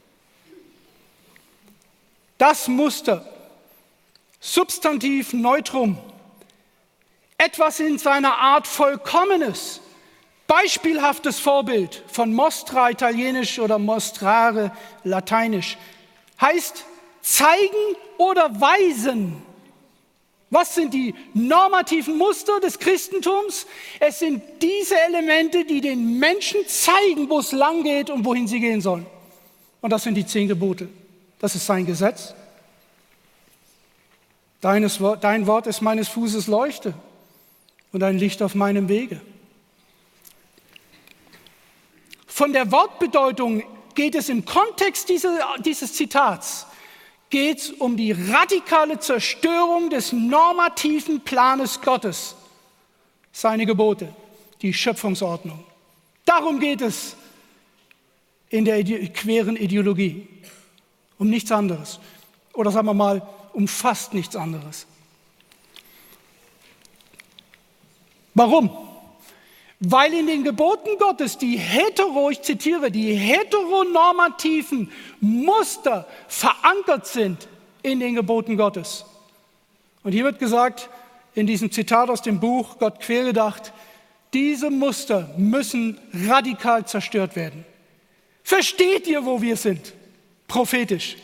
Das Muster, Substantiv Neutrum, etwas in seiner Art Vollkommenes, beispielhaftes Vorbild von Mostra italienisch oder mostrare lateinisch, heißt zeigen oder weisen. Was sind die normativen Muster des Christentums? Es sind diese Elemente, die den Menschen zeigen, wo es lang geht und wohin sie gehen sollen. Und das sind die zehn Gebote. Das ist sein Gesetz. Deines, dein Wort ist meines Fußes Leuchte und ein Licht auf meinem Wege. Von der Wortbedeutung geht es im Kontext diese, dieses Zitats, geht es um die radikale Zerstörung des normativen Planes Gottes, seine Gebote, die Schöpfungsordnung. Darum geht es in der queeren Ideologie, um nichts anderes. Oder sagen wir mal, um fast nichts anderes. Warum? Weil in den Geboten Gottes die hetero, ich zitiere, die heteronormativen Muster verankert sind in den Geboten Gottes. Und hier wird gesagt, in diesem Zitat aus dem Buch Gott quergedacht, diese Muster müssen radikal zerstört werden. Versteht ihr, wo wir sind? Prophetisch.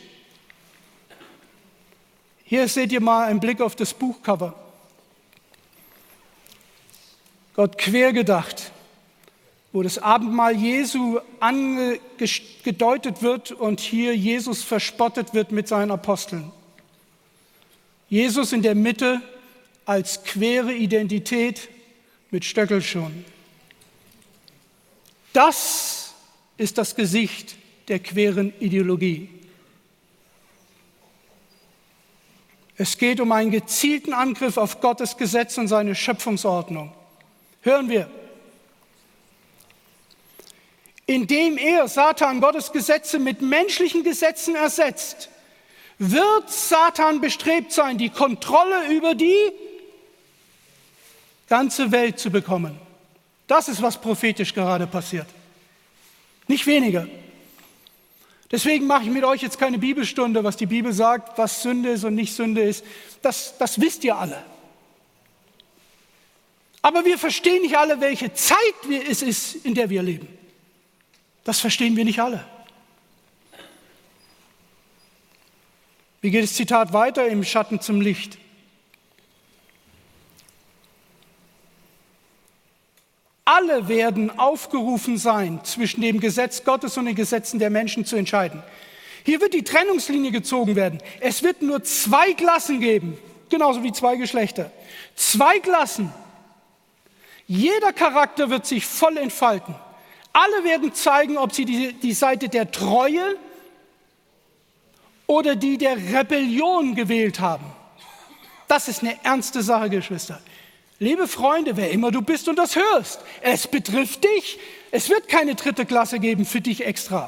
Hier seht ihr mal einen Blick auf das Buchcover. Gott quergedacht, wo das Abendmahl Jesu angedeutet wird und hier Jesus verspottet wird mit seinen Aposteln. Jesus in der Mitte als quere Identität mit Stöckelschuhen. Das ist das Gesicht der queeren Ideologie. Es geht um einen gezielten Angriff auf Gottes Gesetz und seine Schöpfungsordnung. Hören wir. Indem er, Satan, Gottes Gesetze mit menschlichen Gesetzen ersetzt, wird Satan bestrebt sein, die Kontrolle über die ganze Welt zu bekommen. Das ist, was prophetisch gerade passiert. Nicht weniger. Deswegen mache ich mit euch jetzt keine Bibelstunde, was die Bibel sagt, was Sünde ist und nicht Sünde ist. Das, das wisst ihr alle. Aber wir verstehen nicht alle, welche Zeit es ist, in der wir leben. Das verstehen wir nicht alle. Wie geht das Zitat weiter im Schatten zum Licht? Alle werden aufgerufen sein, zwischen dem Gesetz Gottes und den Gesetzen der Menschen zu entscheiden. Hier wird die Trennungslinie gezogen werden. Es wird nur zwei Klassen geben, genauso wie zwei Geschlechter. Zwei Klassen. Jeder Charakter wird sich voll entfalten. Alle werden zeigen, ob sie die, die Seite der Treue oder die der Rebellion gewählt haben. Das ist eine ernste Sache, Geschwister. Liebe Freunde, wer immer du bist und das hörst, es betrifft dich. Es wird keine dritte Klasse geben für dich extra.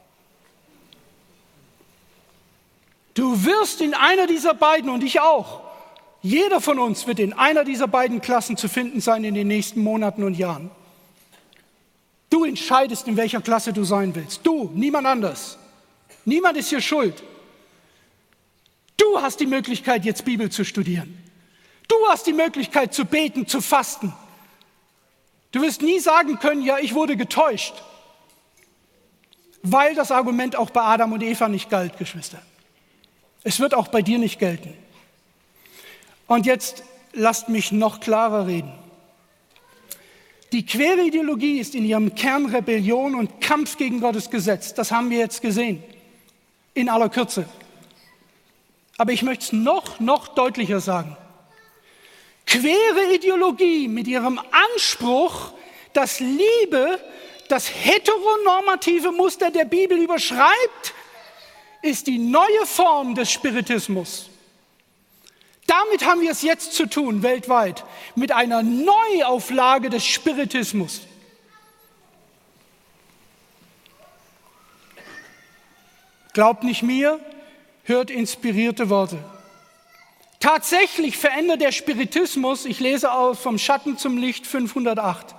Du wirst in einer dieser beiden, und ich auch, jeder von uns wird in einer dieser beiden Klassen zu finden sein in den nächsten Monaten und Jahren. Du entscheidest, in welcher Klasse du sein willst. Du, niemand anders. Niemand ist hier schuld. Du hast die Möglichkeit, jetzt Bibel zu studieren. Du hast die Möglichkeit, zu beten, zu fasten. Du wirst nie sagen können, ja, ich wurde getäuscht. Weil das Argument auch bei Adam und Eva nicht galt, Geschwister. Es wird auch bei dir nicht gelten. Und jetzt lasst mich noch klarer reden. Die queere Ideologie ist in ihrem Kern Rebellion und Kampf gegen Gottes Gesetz. Das haben wir jetzt gesehen, in aller Kürze. Aber ich möchte es noch, noch deutlicher sagen. Queere Ideologie mit ihrem Anspruch, dass Liebe das heteronormative Muster der Bibel überschreibt, ist die neue Form des Spiritismus. Damit haben wir es jetzt zu tun, weltweit, mit einer Neuauflage des Spiritismus. Glaubt nicht mir, hört inspirierte Worte. Tatsächlich verändert der Spiritismus, ich lese aus vom Schatten zum Licht fünfhundertacht.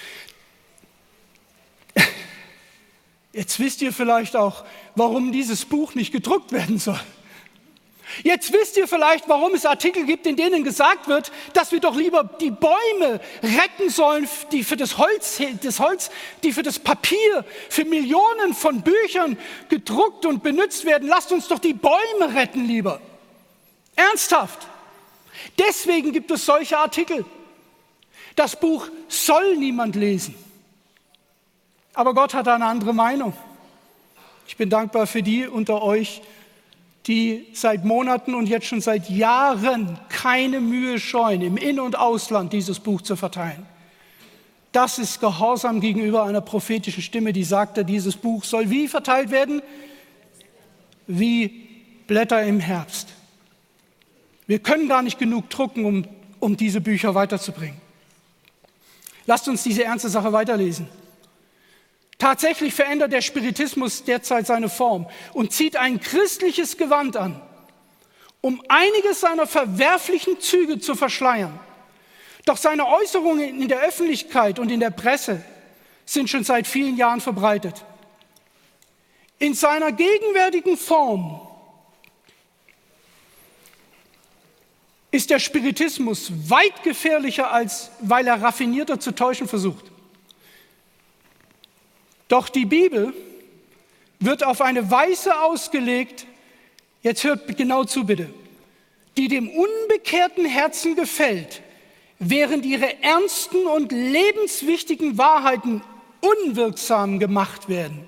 Jetzt wisst ihr vielleicht auch, warum dieses Buch nicht gedruckt werden soll. Jetzt wisst ihr vielleicht, warum es Artikel gibt, in denen gesagt wird, dass wir doch lieber die Bäume retten sollen, die für das Holz, das Holz, die für das Papier, für Millionen von Büchern gedruckt und benutzt werden. Lasst uns doch die Bäume retten lieber. Ernsthaft. Deswegen gibt es solche Artikel. Das Buch soll niemand lesen. Aber Gott hat eine andere Meinung. Ich bin dankbar für die unter euch, die seit Monaten und jetzt schon seit Jahren keine Mühe scheuen, im In- und Ausland dieses Buch zu verteilen. Das ist Gehorsam gegenüber einer prophetischen Stimme, die sagte, dieses Buch soll wie verteilt werden? Wie Blätter im Herbst. Wir können gar nicht genug drucken, um, um diese Bücher weiterzubringen. Lasst uns diese ernste Sache weiterlesen. Tatsächlich verändert der Spiritismus derzeit seine Form und zieht ein christliches Gewand an, um einiges seiner verwerflichen Züge zu verschleiern. Doch seine Äußerungen in der Öffentlichkeit und in der Presse sind schon seit vielen Jahren verbreitet. In seiner gegenwärtigen Form ist der Spiritismus weit gefährlicher, als weil er raffinierter zu täuschen versucht. Doch die Bibel wird auf eine Weise ausgelegt, jetzt hört genau zu bitte, die dem unbekehrten Herzen gefällt, während ihre ernsten und lebenswichtigen Wahrheiten unwirksam gemacht werden.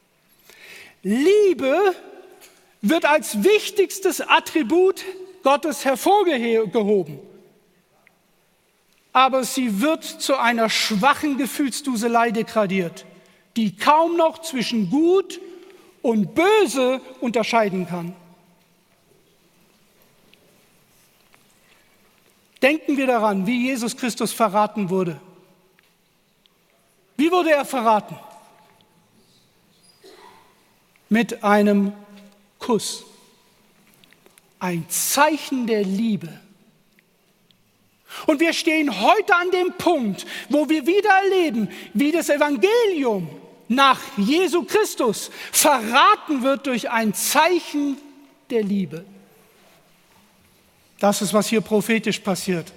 Liebe wird als wichtigstes Attribut Gottes hervorgehoben, aber sie wird zu einer schwachen Gefühlsduselei degradiert, die kaum noch zwischen Gut und Böse unterscheiden kann. Denken wir daran, wie Jesus Christus verraten wurde. Wie wurde er verraten? Mit einem Kuss. Ein Zeichen der Liebe. Und wir stehen heute an dem Punkt, wo wir wieder erleben, wie das Evangelium nach Jesu Christus verraten wird durch ein Zeichen der Liebe. Das ist, was hier prophetisch passiert.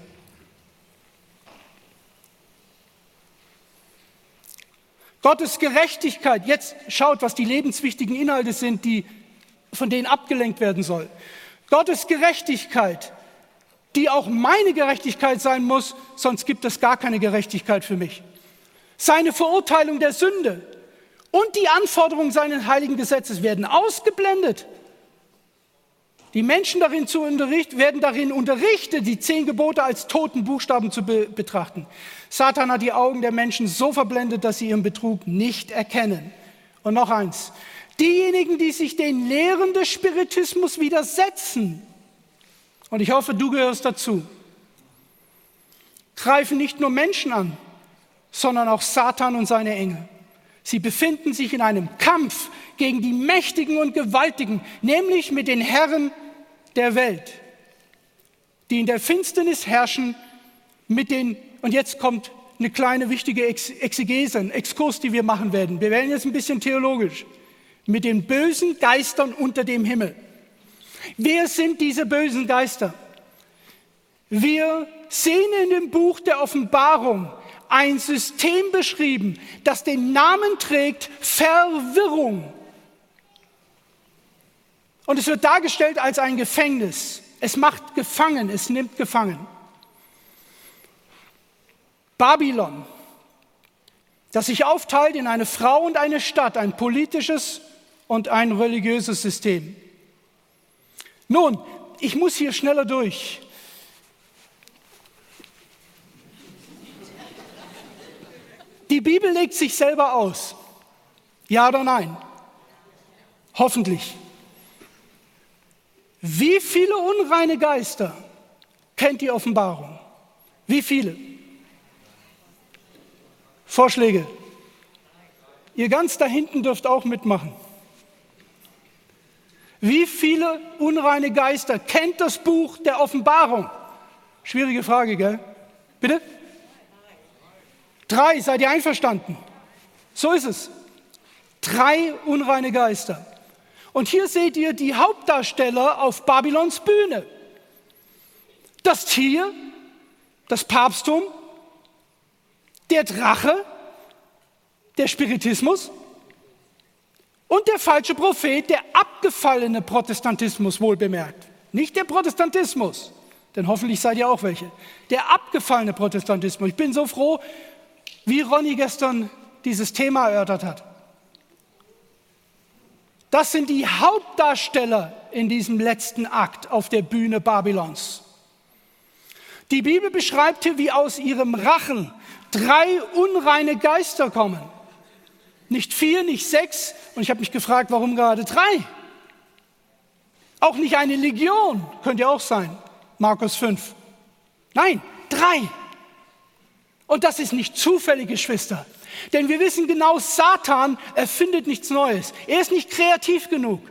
Gottes Gerechtigkeit, jetzt schaut, was die lebenswichtigen Inhalte sind, die, von denen abgelenkt werden soll. Gottes Gerechtigkeit, die auch meine Gerechtigkeit sein muss, sonst gibt es gar keine Gerechtigkeit für mich. Seine Verurteilung der Sünde und die Anforderungen seines heiligen Gesetzes werden ausgeblendet. Die Menschen darin zu unterricht, werden darin unterrichtet, die zehn Gebote als toten Buchstaben zu be- betrachten. Satan hat die Augen der Menschen so verblendet, dass sie ihren Betrug nicht erkennen. Und noch eins, diejenigen, die sich den Lehren des Spiritismus widersetzen, und ich hoffe, du gehörst dazu, greifen nicht nur Menschen an, sondern auch Satan und seine Engel. Sie befinden sich in einem Kampf gegen die Mächtigen und Gewaltigen, nämlich mit den Herren der Welt, die in der Finsternis herrschen, mit den, und jetzt kommt eine kleine wichtige Exegese, ein Exkurs, die wir machen werden. Wir werden jetzt ein bisschen theologisch. Mit den bösen Geistern unter dem Himmel. Wer sind diese bösen Geister? Wir sehen in dem Buch der Offenbarung ein System beschrieben, das den Namen trägt Verwirrung. Und es wird dargestellt als ein Gefängnis. Es macht gefangen, es nimmt gefangen. Babylon, das sich aufteilt in eine Frau und eine Stadt, ein politisches und ein religiöses System. Nun, ich muss hier schneller durch. Die Bibel legt sich selber aus. Ja oder nein? Hoffentlich. Wie viele unreine Geister kennt die Offenbarung? Wie viele? Vorschläge? Ihr ganz da hinten dürft auch mitmachen. Wie viele unreine Geister kennt das Buch der Offenbarung? Schwierige Frage, gell? Bitte? Drei, seid ihr einverstanden? So ist es. Drei unreine Geister. Und hier seht ihr die Hauptdarsteller auf Babylons Bühne. Das Tier, das Papsttum, der Drache, der Spiritismus und der falsche Prophet, der abgefallene Protestantismus, wohlbemerkt. Nicht der Protestantismus, denn hoffentlich seid ihr auch welche. Der abgefallene Protestantismus. Ich bin so froh, wie Ronny gestern dieses Thema erörtert hat. Das sind die Hauptdarsteller in diesem letzten Akt auf der Bühne Babylons. Die Bibel beschreibt hier, wie aus ihrem Rachen drei unreine Geister kommen. Nicht vier, nicht sechs. Und ich habe mich gefragt, warum gerade drei? Auch nicht eine Legion, könnte ja auch sein. Markus fünf. Nein, drei. Und das ist nicht zufällig, Geschwister. Denn wir wissen genau, Satan erfindet nichts Neues. Er ist nicht kreativ genug.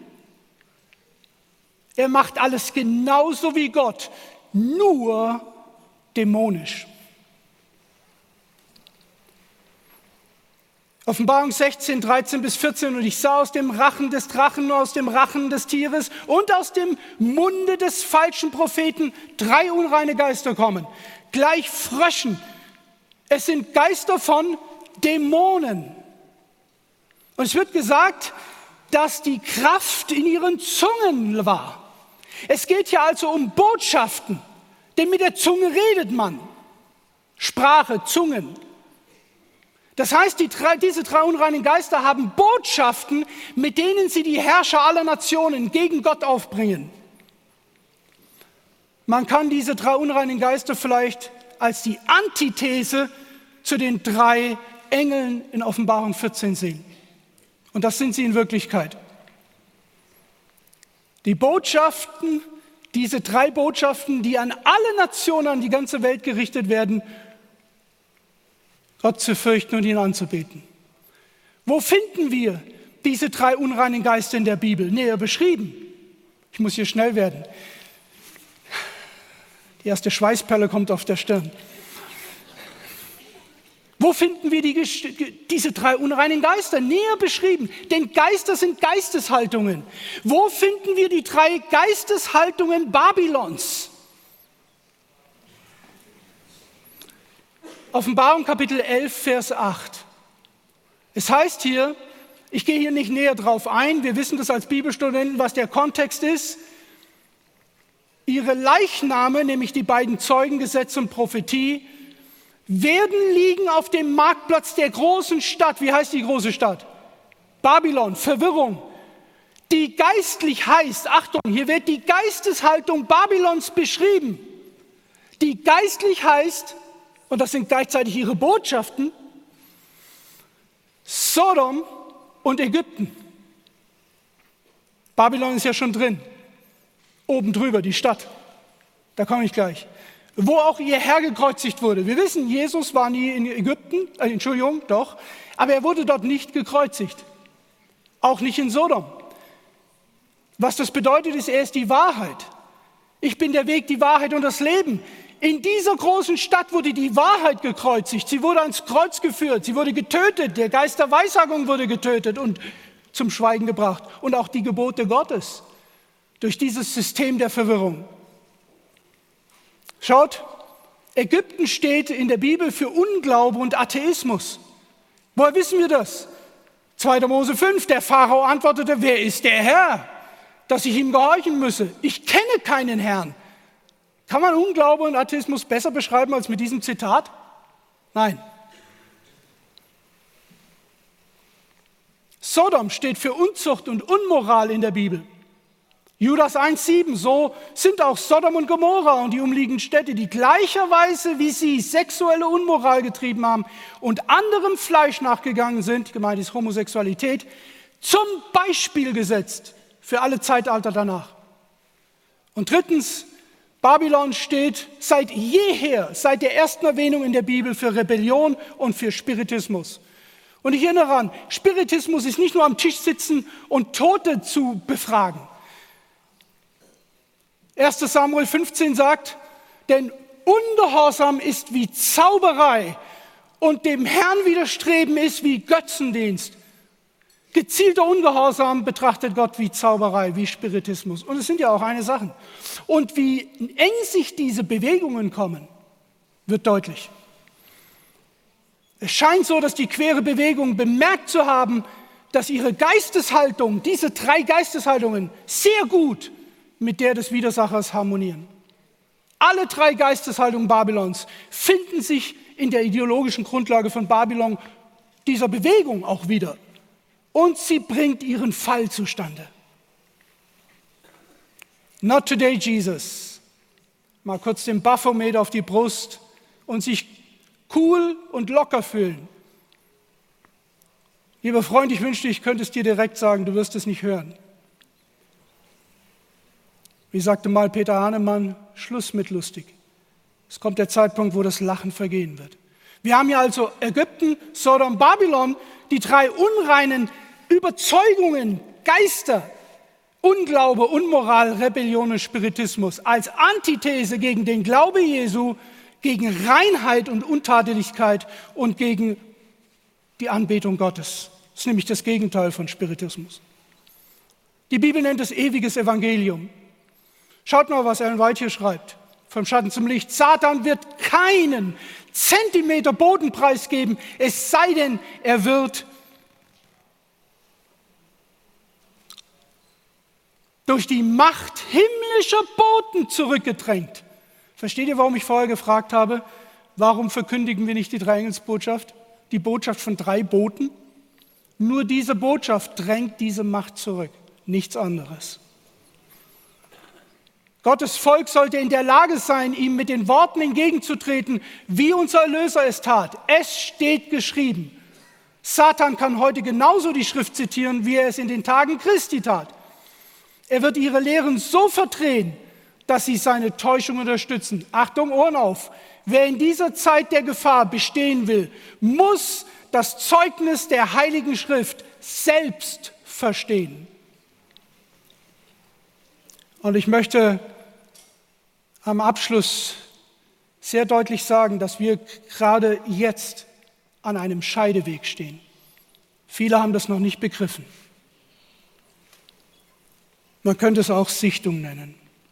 Er macht alles genauso wie Gott, nur dämonisch. Offenbarung sechzehn, dreizehn bis vierzehn. Und ich sah aus dem Rachen des Drachen, aus dem Rachen des Tieres und aus dem Munde des falschen Propheten drei unreine Geister kommen, gleich Fröschen. Es sind Geister von Dämonen. Und es wird gesagt, dass die Kraft in ihren Zungen war. Es geht hier also um Botschaften, denn mit der Zunge redet man. Sprache, Zungen. Das heißt, die drei, diese drei unreinen Geister haben Botschaften, mit denen sie die Herrscher aller Nationen gegen Gott aufbringen. Man kann diese drei unreinen Geister vielleicht als die Antithese zu den drei Engeln in Offenbarung vierzehn sehen. Und das sind sie in Wirklichkeit. Die Botschaften, diese drei Botschaften, die an alle Nationen, an die ganze Welt gerichtet werden, Gott zu fürchten und ihn anzubeten. Wo finden wir diese drei unreinen Geister in der Bibel? Näher beschrieben. Ich muss hier schnell werden. Die erste Schweißperle kommt auf der Stirn. Wo finden wir die, diese drei unreinen Geister? Näher beschrieben. Denn Geister sind Geisteshaltungen. Wo finden wir die drei Geisteshaltungen Babylons? Offenbarung Kapitel elf, Vers acht. Es heißt hier, ich gehe hier nicht näher drauf ein, wir wissen das als Bibelstudenten, was der Kontext ist. Ihre Leichname, nämlich die beiden Zeugen, Gesetz und Prophetie, werden liegen auf dem Marktplatz der großen Stadt. Wie heißt die große Stadt? Babylon, Verwirrung. Die geistlich heißt, Achtung, hier wird die Geisteshaltung Babylons beschrieben. Die geistlich heißt, und das sind gleichzeitig ihre Botschaften, Sodom und Ägypten. Babylon ist ja schon drin. Oben drüber, die Stadt. Da komme ich gleich. Wo auch ihr Herr gekreuzigt wurde. Wir wissen, Jesus war nie in Ägypten, äh, Entschuldigung, doch, aber er wurde dort nicht gekreuzigt. Auch nicht in Sodom. Was das bedeutet, ist, er ist die Wahrheit. Ich bin der Weg, die Wahrheit und das Leben. In dieser großen Stadt wurde die Wahrheit gekreuzigt. Sie wurde ans Kreuz geführt, sie wurde getötet. Der Geist der Weissagung wurde getötet und zum Schweigen gebracht. Und auch die Gebote Gottes durch dieses System der Verwirrung. Schaut, Ägypten steht in der Bibel für Unglaube und Atheismus. Woher wissen wir das? zweiter Mose fünf, der Pharao antwortete, wer ist der Herr, dass ich ihm gehorchen müsse? Ich kenne keinen Herrn. Kann man Unglaube und Atheismus besser beschreiben als mit diesem Zitat? Nein. Sodom steht für Unzucht und Unmoral in der Bibel. Judas eins sieben, so sind auch Sodom und Gomorra und die umliegenden Städte, die gleicherweise wie sie sexuelle Unmoral getrieben haben und anderem Fleisch nachgegangen sind, gemeint ist Homosexualität, zum Beispiel gesetzt für alle Zeitalter danach. Und drittens, Babylon steht seit jeher, seit der ersten Erwähnung in der Bibel für Rebellion und für Spiritismus. Und ich erinnere an, Spiritismus ist nicht nur am Tisch sitzen und Tote zu befragen. erster Samuel fünfzehn sagt, denn Ungehorsam ist wie Zauberei und dem Herrn widerstreben ist wie Götzendienst. Gezielter Ungehorsam betrachtet Gott wie Zauberei, wie Spiritismus. Und es sind ja auch eine Sache. Und wie eng sich diese Bewegungen kommen, wird deutlich. Es scheint so, dass die queere Bewegung bemerkt zu haben, dass ihre Geisteshaltung, diese drei Geisteshaltungen, sehr gut mit der des Widersachers harmonieren. Alle drei Geisteshaltungen Babylons finden sich in der ideologischen Grundlage von Babylon, dieser Bewegung auch wieder. Und sie bringt ihren Fall zustande. Not today, Jesus. Mal kurz den Baphomet auf die Brust und sich cool und locker fühlen. Lieber Freund, ich wünschte, ich könnte es dir direkt sagen, du wirst es nicht hören. Wie sagte mal Peter Hahnemann, Schluss mit lustig. Es kommt der Zeitpunkt, wo das Lachen vergehen wird. Wir haben ja also Ägypten, Sodom, Babylon, die drei unreinen Überzeugungen, Geister, Unglaube, Unmoral, Rebellion und Spiritismus als Antithese gegen den Glaube Jesu, gegen Reinheit und Untadelichkeit und gegen die Anbetung Gottes. Das ist nämlich das Gegenteil von Spiritismus. Die Bibel nennt es ewiges Evangelium. Schaut mal, was Ellen White hier schreibt. Vom Schatten zum Licht. Satan wird keinen Zentimeter Bodenpreis geben, es sei denn, er wird durch die Macht himmlischer Boten zurückgedrängt. Versteht ihr, warum ich vorher gefragt habe, warum verkündigen wir nicht die Dreieingelsbotschaft? Die Botschaft von drei Boten? Nur diese Botschaft drängt diese Macht zurück, nichts anderes. Gottes Volk sollte in der Lage sein, ihm mit den Worten entgegenzutreten, wie unser Erlöser es tat. Es steht geschrieben. Satan kann heute genauso die Schrift zitieren, wie er es in den Tagen Christi tat. Er wird ihre Lehren so verdrehen, dass sie seine Täuschung unterstützen. Achtung, Ohren auf. Wer in dieser Zeit der Gefahr bestehen will, muss das Zeugnis der Heiligen Schrift selbst verstehen. Und ich möchte am Abschluss sehr deutlich sagen, dass wir gerade jetzt an einem Scheideweg stehen. Viele haben das noch nicht begriffen. Man könnte es auch Sichtung nennen.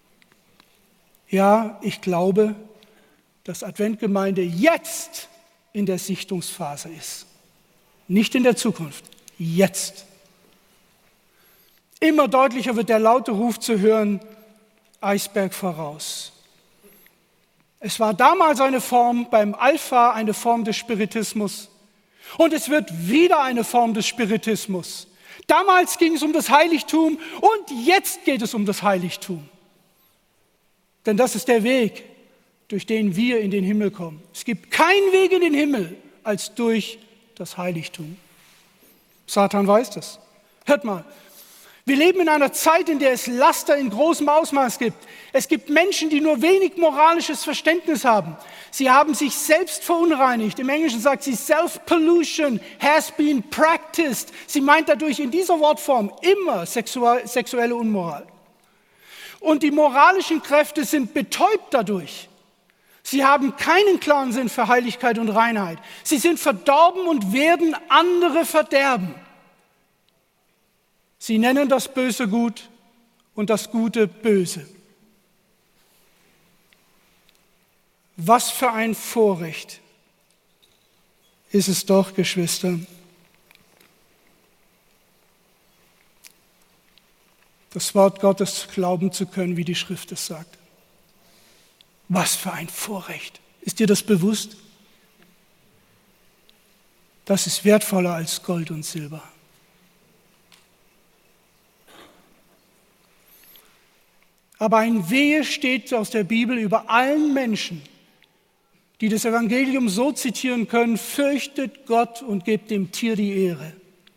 Ja, ich glaube, dass Adventgemeinde jetzt in der Sichtungsphase ist. Nicht in der Zukunft, jetzt. Immer deutlicher wird der laute Ruf zu hören, Eisberg voraus. Es war damals eine Form, beim Alpha eine Form des Spiritismus und es wird wieder eine Form des Spiritismus. Damals ging es um das Heiligtum und jetzt geht es um das Heiligtum. Denn das ist der Weg, durch den wir in den Himmel kommen. Es gibt keinen Weg in den Himmel als durch das Heiligtum. Satan weiß das. Hört mal, wir leben in einer Zeit, in der es Laster in großem Ausmaß gibt. Es gibt Menschen, die nur wenig moralisches Verständnis haben. Sie haben sich selbst verunreinigt. Im Englischen sagt sie, self-pollution has been practiced. Sie meint dadurch in dieser Wortform immer sexuelle Unmoral. Und die moralischen Kräfte sind betäubt dadurch. Sie haben keinen klaren Sinn für Heiligkeit und Reinheit. Sie sind verdorben und werden andere verderben. Sie nennen das Böse gut und das Gute böse. Was für ein Vorrecht ist es doch, Geschwister, das Wort Gottes glauben zu können, wie die Schrift es sagt. Was für ein Vorrecht. Ist dir das bewusst? Das ist wertvoller als Gold und Silber. Aber ein Wehe steht aus der Bibel über allen Menschen, die das Evangelium so zitieren können, fürchtet Gott und gebt dem Tier die Ehre.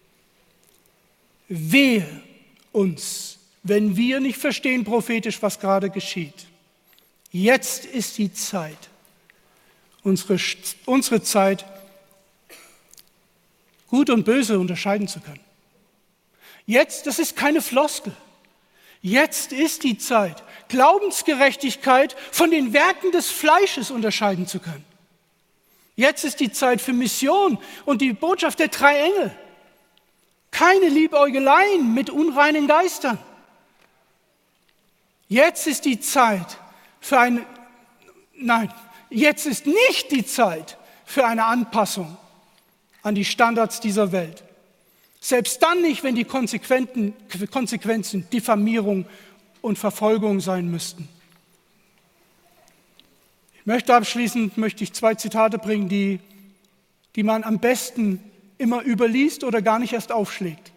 Wehe uns, wenn wir nicht verstehen prophetisch, was gerade geschieht. Jetzt ist die Zeit, unsere, unsere Zeit, Gut und Böse unterscheiden zu können. Jetzt, das ist keine Floskel. Jetzt ist die Zeit, Glaubensgerechtigkeit von den Werken des Fleisches unterscheiden zu können. Jetzt ist die Zeit für Mission und die Botschaft der drei Engel. Keine Liebäugeleien mit unreinen Geistern. Jetzt ist die Zeit für eine, nein, jetzt ist nicht die Zeit für eine Anpassung an die Standards dieser Welt. Selbst dann nicht, wenn die Konsequenzen, Konsequenzen Diffamierung und Verfolgung sein müssten. Ich möchte abschließend möchte ich zwei Zitate bringen, die, die man am besten immer überliest oder gar nicht erst aufschlägt.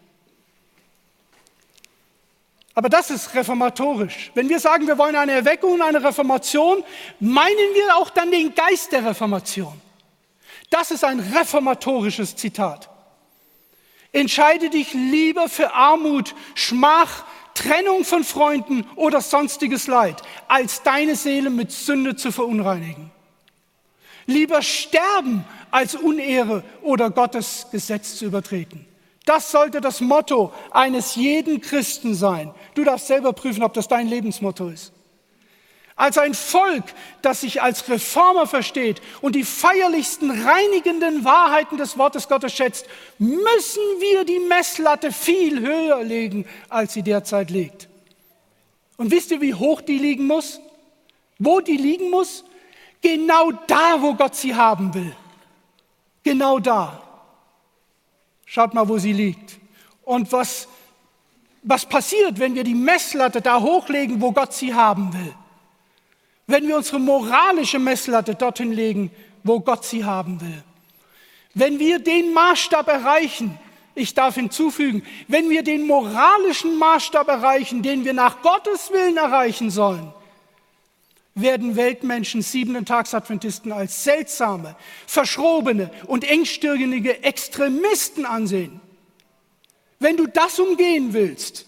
Aber das ist reformatorisch. Wenn wir sagen, wir wollen eine Erweckung und eine Reformation, meinen wir auch dann den Geist der Reformation. Das ist ein reformatorisches Zitat. Entscheide dich lieber für Armut, Schmach, Trennung von Freunden oder sonstiges Leid, als deine Seele mit Sünde zu verunreinigen. Lieber sterben, als Unehre oder Gottes Gesetz zu übertreten. Das sollte das Motto eines jeden Christen sein. Du darfst selber prüfen, ob das dein Lebensmotto ist. Als ein Volk, das sich als Reformer versteht und die feierlichsten, reinigenden Wahrheiten des Wortes Gottes schätzt, müssen wir die Messlatte viel höher legen, als sie derzeit liegt. Und wisst ihr, wie hoch die liegen muss? Wo die liegen muss? Genau da, wo Gott sie haben will. Genau da. Schaut mal, wo sie liegt. Und was, was passiert, wenn wir die Messlatte da hochlegen, wo Gott sie haben will? Wenn wir unsere moralische Messlatte dorthin legen, wo Gott sie haben will. Wenn wir den Maßstab erreichen, ich darf hinzufügen, wenn wir den moralischen Maßstab erreichen, den wir nach Gottes Willen erreichen sollen, werden Weltmenschen Siebenten-Tags-Adventisten als seltsame, verschrobene und engstirnige Extremisten ansehen. Wenn du das umgehen willst,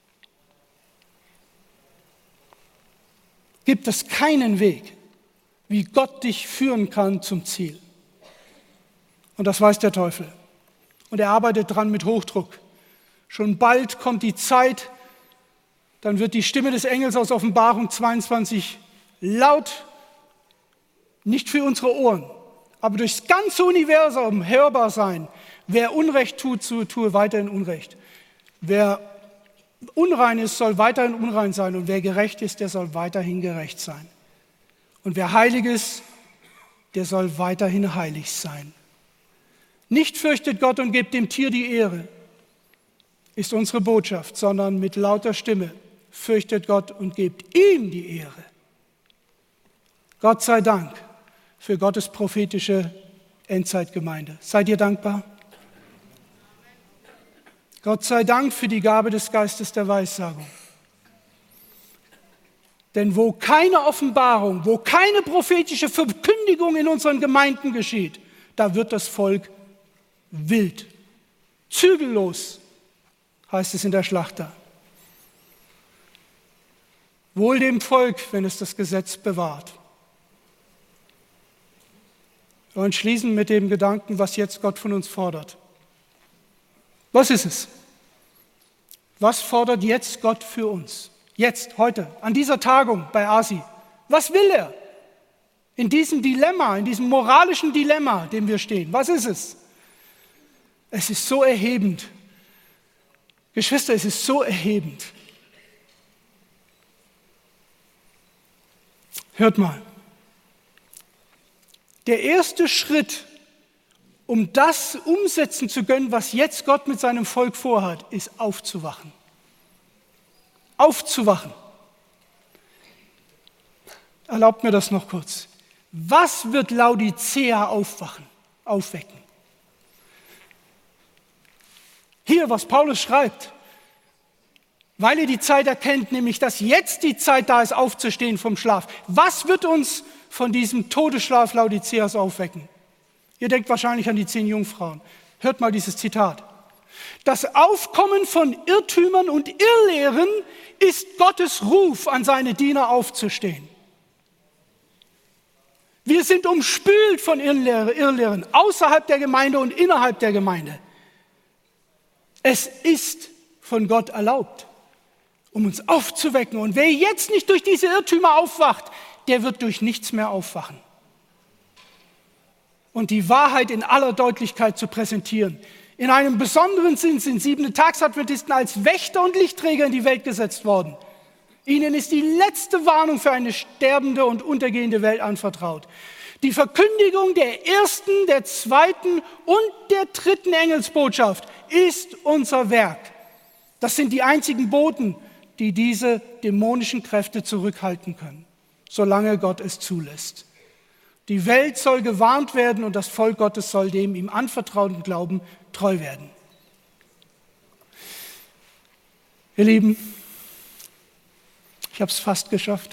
gibt es keinen Weg, wie Gott dich führen kann zum Ziel. Und das weiß der Teufel. Und er arbeitet dran mit Hochdruck. Schon bald kommt die Zeit, dann wird die Stimme des Engels aus Offenbarung zweiundzwanzig laut, nicht für unsere Ohren, aber durchs ganze Universum hörbar sein. Wer Unrecht tut, so tue weiterhin Unrecht. Wer unrein ist, soll weiterhin unrein sein. Und wer gerecht ist, der soll weiterhin gerecht sein. Und wer heilig ist, der soll weiterhin heilig sein. Nicht fürchtet Gott und gebt dem Tier die Ehre, ist unsere Botschaft, sondern mit lauter Stimme fürchtet Gott und gebt ihm die Ehre. Gott sei Dank für Gottes prophetische Endzeitgemeinde. Seid ihr dankbar? Gott sei Dank für die Gabe des Geistes der Weissagung. Denn wo keine Offenbarung, wo keine prophetische Verkündigung in unseren Gemeinden geschieht, da wird das Volk wild, zügellos, heißt es in der Schlachter. Wohl dem Volk, wenn es das Gesetz bewahrt. Und schließen mit dem Gedanken, was jetzt Gott von uns fordert. Was ist es? Was fordert jetzt Gott für uns? Jetzt, heute, an dieser Tagung bei A S I. Was will er? In diesem Dilemma, in diesem moralischen Dilemma, dem wir stehen. Was ist es? Es ist so erhebend. Geschwister, es ist so erhebend. Hört mal. Der erste Schritt, um das umsetzen zu können, was jetzt Gott mit seinem Volk vorhat, ist aufzuwachen. Aufzuwachen. Erlaubt mir das noch kurz. Was wird Laodicea aufwachen, aufwecken? Hier, was Paulus schreibt, weil ihr die Zeit erkennt, nämlich dass jetzt die Zeit da ist, aufzustehen vom Schlaf. Was wird uns von diesem Todesschlaf Laodiceas aufwecken? Ihr denkt wahrscheinlich an die zehn Jungfrauen. Hört mal dieses Zitat. Das Aufkommen von Irrtümern und Irrlehren ist Gottes Ruf an seine Diener aufzustehen. Wir sind umspült von Irrlehren, außerhalb der Gemeinde und innerhalb der Gemeinde. Es ist von Gott erlaubt, um uns aufzuwecken. Und wer jetzt nicht durch diese Irrtümer aufwacht, der wird durch nichts mehr aufwachen. Und die Wahrheit in aller Deutlichkeit zu präsentieren. In einem besonderen Sinn sind Siebenten-Tags-Adventisten als Wächter und Lichtträger in die Welt gesetzt worden. Ihnen ist die letzte Warnung für eine sterbende und untergehende Welt anvertraut. Die Verkündigung der ersten, der zweiten und der dritten Engelsbotschaft ist unser Werk. Das sind die einzigen Boten, die diese dämonischen Kräfte zurückhalten können, solange Gott es zulässt. Die Welt soll gewarnt werden und das Volk Gottes soll dem ihm anvertrauten Glauben treu werden. Ihr Lieben, ich habe es fast geschafft.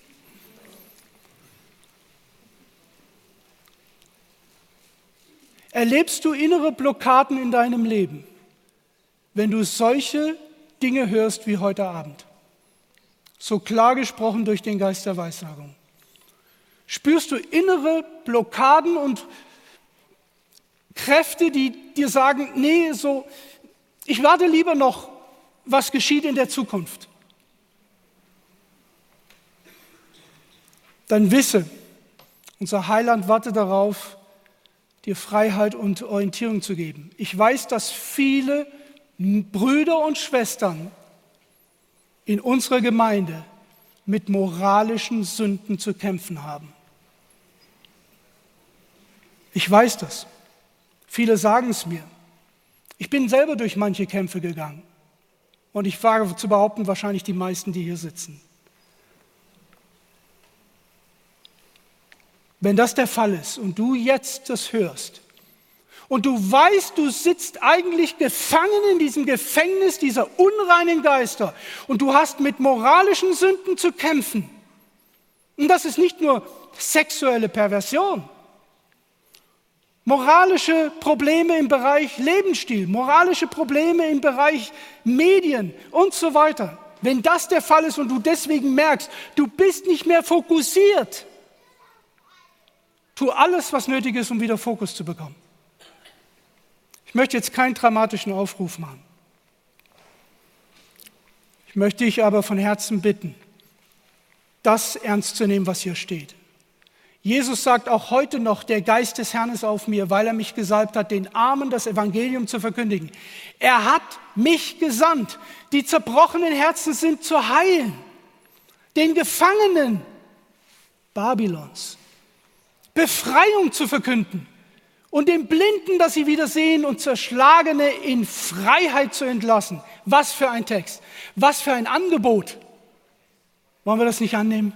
Erlebst du innere Blockaden in deinem Leben, wenn du solche Dinge hörst wie heute Abend? So klar gesprochen durch den Geist der Weissagung. Spürst du innere Blockaden und Kräfte, die dir sagen, nee, so, ich warte lieber noch, was geschieht in der Zukunft? dann wisse, unser Heiland wartet darauf, dir Freiheit und Orientierung zu geben. Ich weiß, dass viele Brüder und Schwestern in unserer Gemeinde mit moralischen Sünden zu kämpfen haben. Ich weiß das. Viele sagen es mir. Ich bin selber durch manche Kämpfe gegangen. Und ich wage zu behaupten, wahrscheinlich die meisten, die hier sitzen. Wenn das der Fall ist und du jetzt das hörst und du weißt, du sitzt eigentlich gefangen in diesem Gefängnis dieser unreinen Geister und du hast mit moralischen Sünden zu kämpfen. Und das ist nicht nur sexuelle Perversion, moralische Probleme im Bereich Lebensstil, moralische Probleme im Bereich Medien und so weiter. Wenn das der Fall ist und du deswegen merkst, du bist nicht mehr fokussiert, tu alles, was nötig ist, um wieder Fokus zu bekommen. Ich möchte jetzt keinen dramatischen Aufruf machen. Ich möchte dich aber von Herzen bitten, das ernst zu nehmen, was hier steht. Jesus sagt auch heute noch, der Geist des Herrn ist auf mir, weil er mich gesalbt hat, den Armen das Evangelium zu verkündigen. Er hat mich gesandt, die zerbrochenen Herzen sind, zu heilen, den Gefangenen Babylons Befreiung zu verkünden und den Blinden, dass sie wieder sehen und Zerschlagene in Freiheit zu entlassen. Was für ein Text, was für ein Angebot. Wollen wir das nicht annehmen?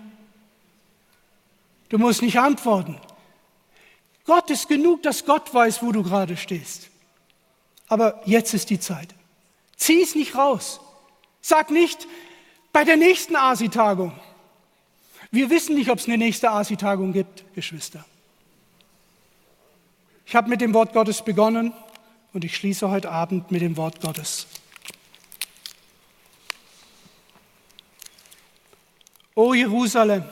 Du musst nicht antworten. Gott ist genug, dass Gott weiß, wo du gerade stehst. Aber jetzt ist die Zeit. Zieh es nicht raus. Sag nicht, bei der nächsten A S I-Tagung. Wir wissen nicht, ob es eine nächste A S I-Tagung gibt, Geschwister. Ich habe mit dem Wort Gottes begonnen und ich schließe heute Abend mit dem Wort Gottes. O Jerusalem,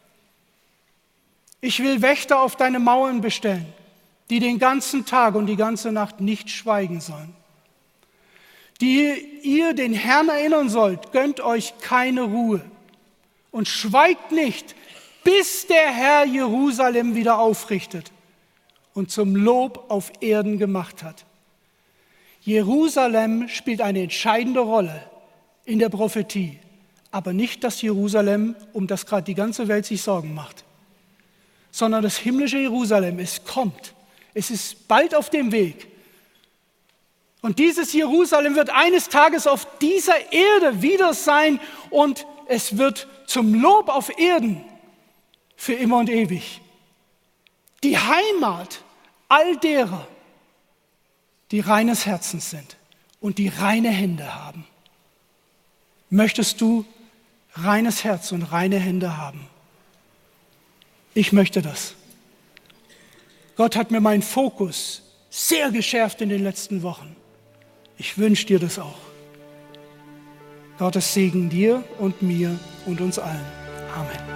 ich will Wächter auf deine Mauern bestellen, die den ganzen Tag und die ganze Nacht nicht schweigen sollen. Die ihr den Herrn erinnern sollt, gönnt euch keine Ruhe und schweigt nicht, bis der Herr Jerusalem wieder aufrichtet und zum Lob auf Erden gemacht hat. Jerusalem spielt eine entscheidende Rolle in der Prophetie, aber nicht das Jerusalem, um das gerade die ganze Welt sich Sorgen macht, sondern das himmlische Jerusalem, es kommt, es ist bald auf dem Weg. Und dieses Jerusalem wird eines Tages auf dieser Erde wieder sein und es wird zum Lob auf Erden für immer und ewig. Die Heimat all derer, die reines Herzens sind und die reine Hände haben. Möchtest du reines Herz und reine Hände haben? Ich möchte das. Gott hat mir meinen Fokus sehr geschärft in den letzten Wochen. Ich wünsche dir das auch. Gottes Segen dir und mir und uns allen. Amen.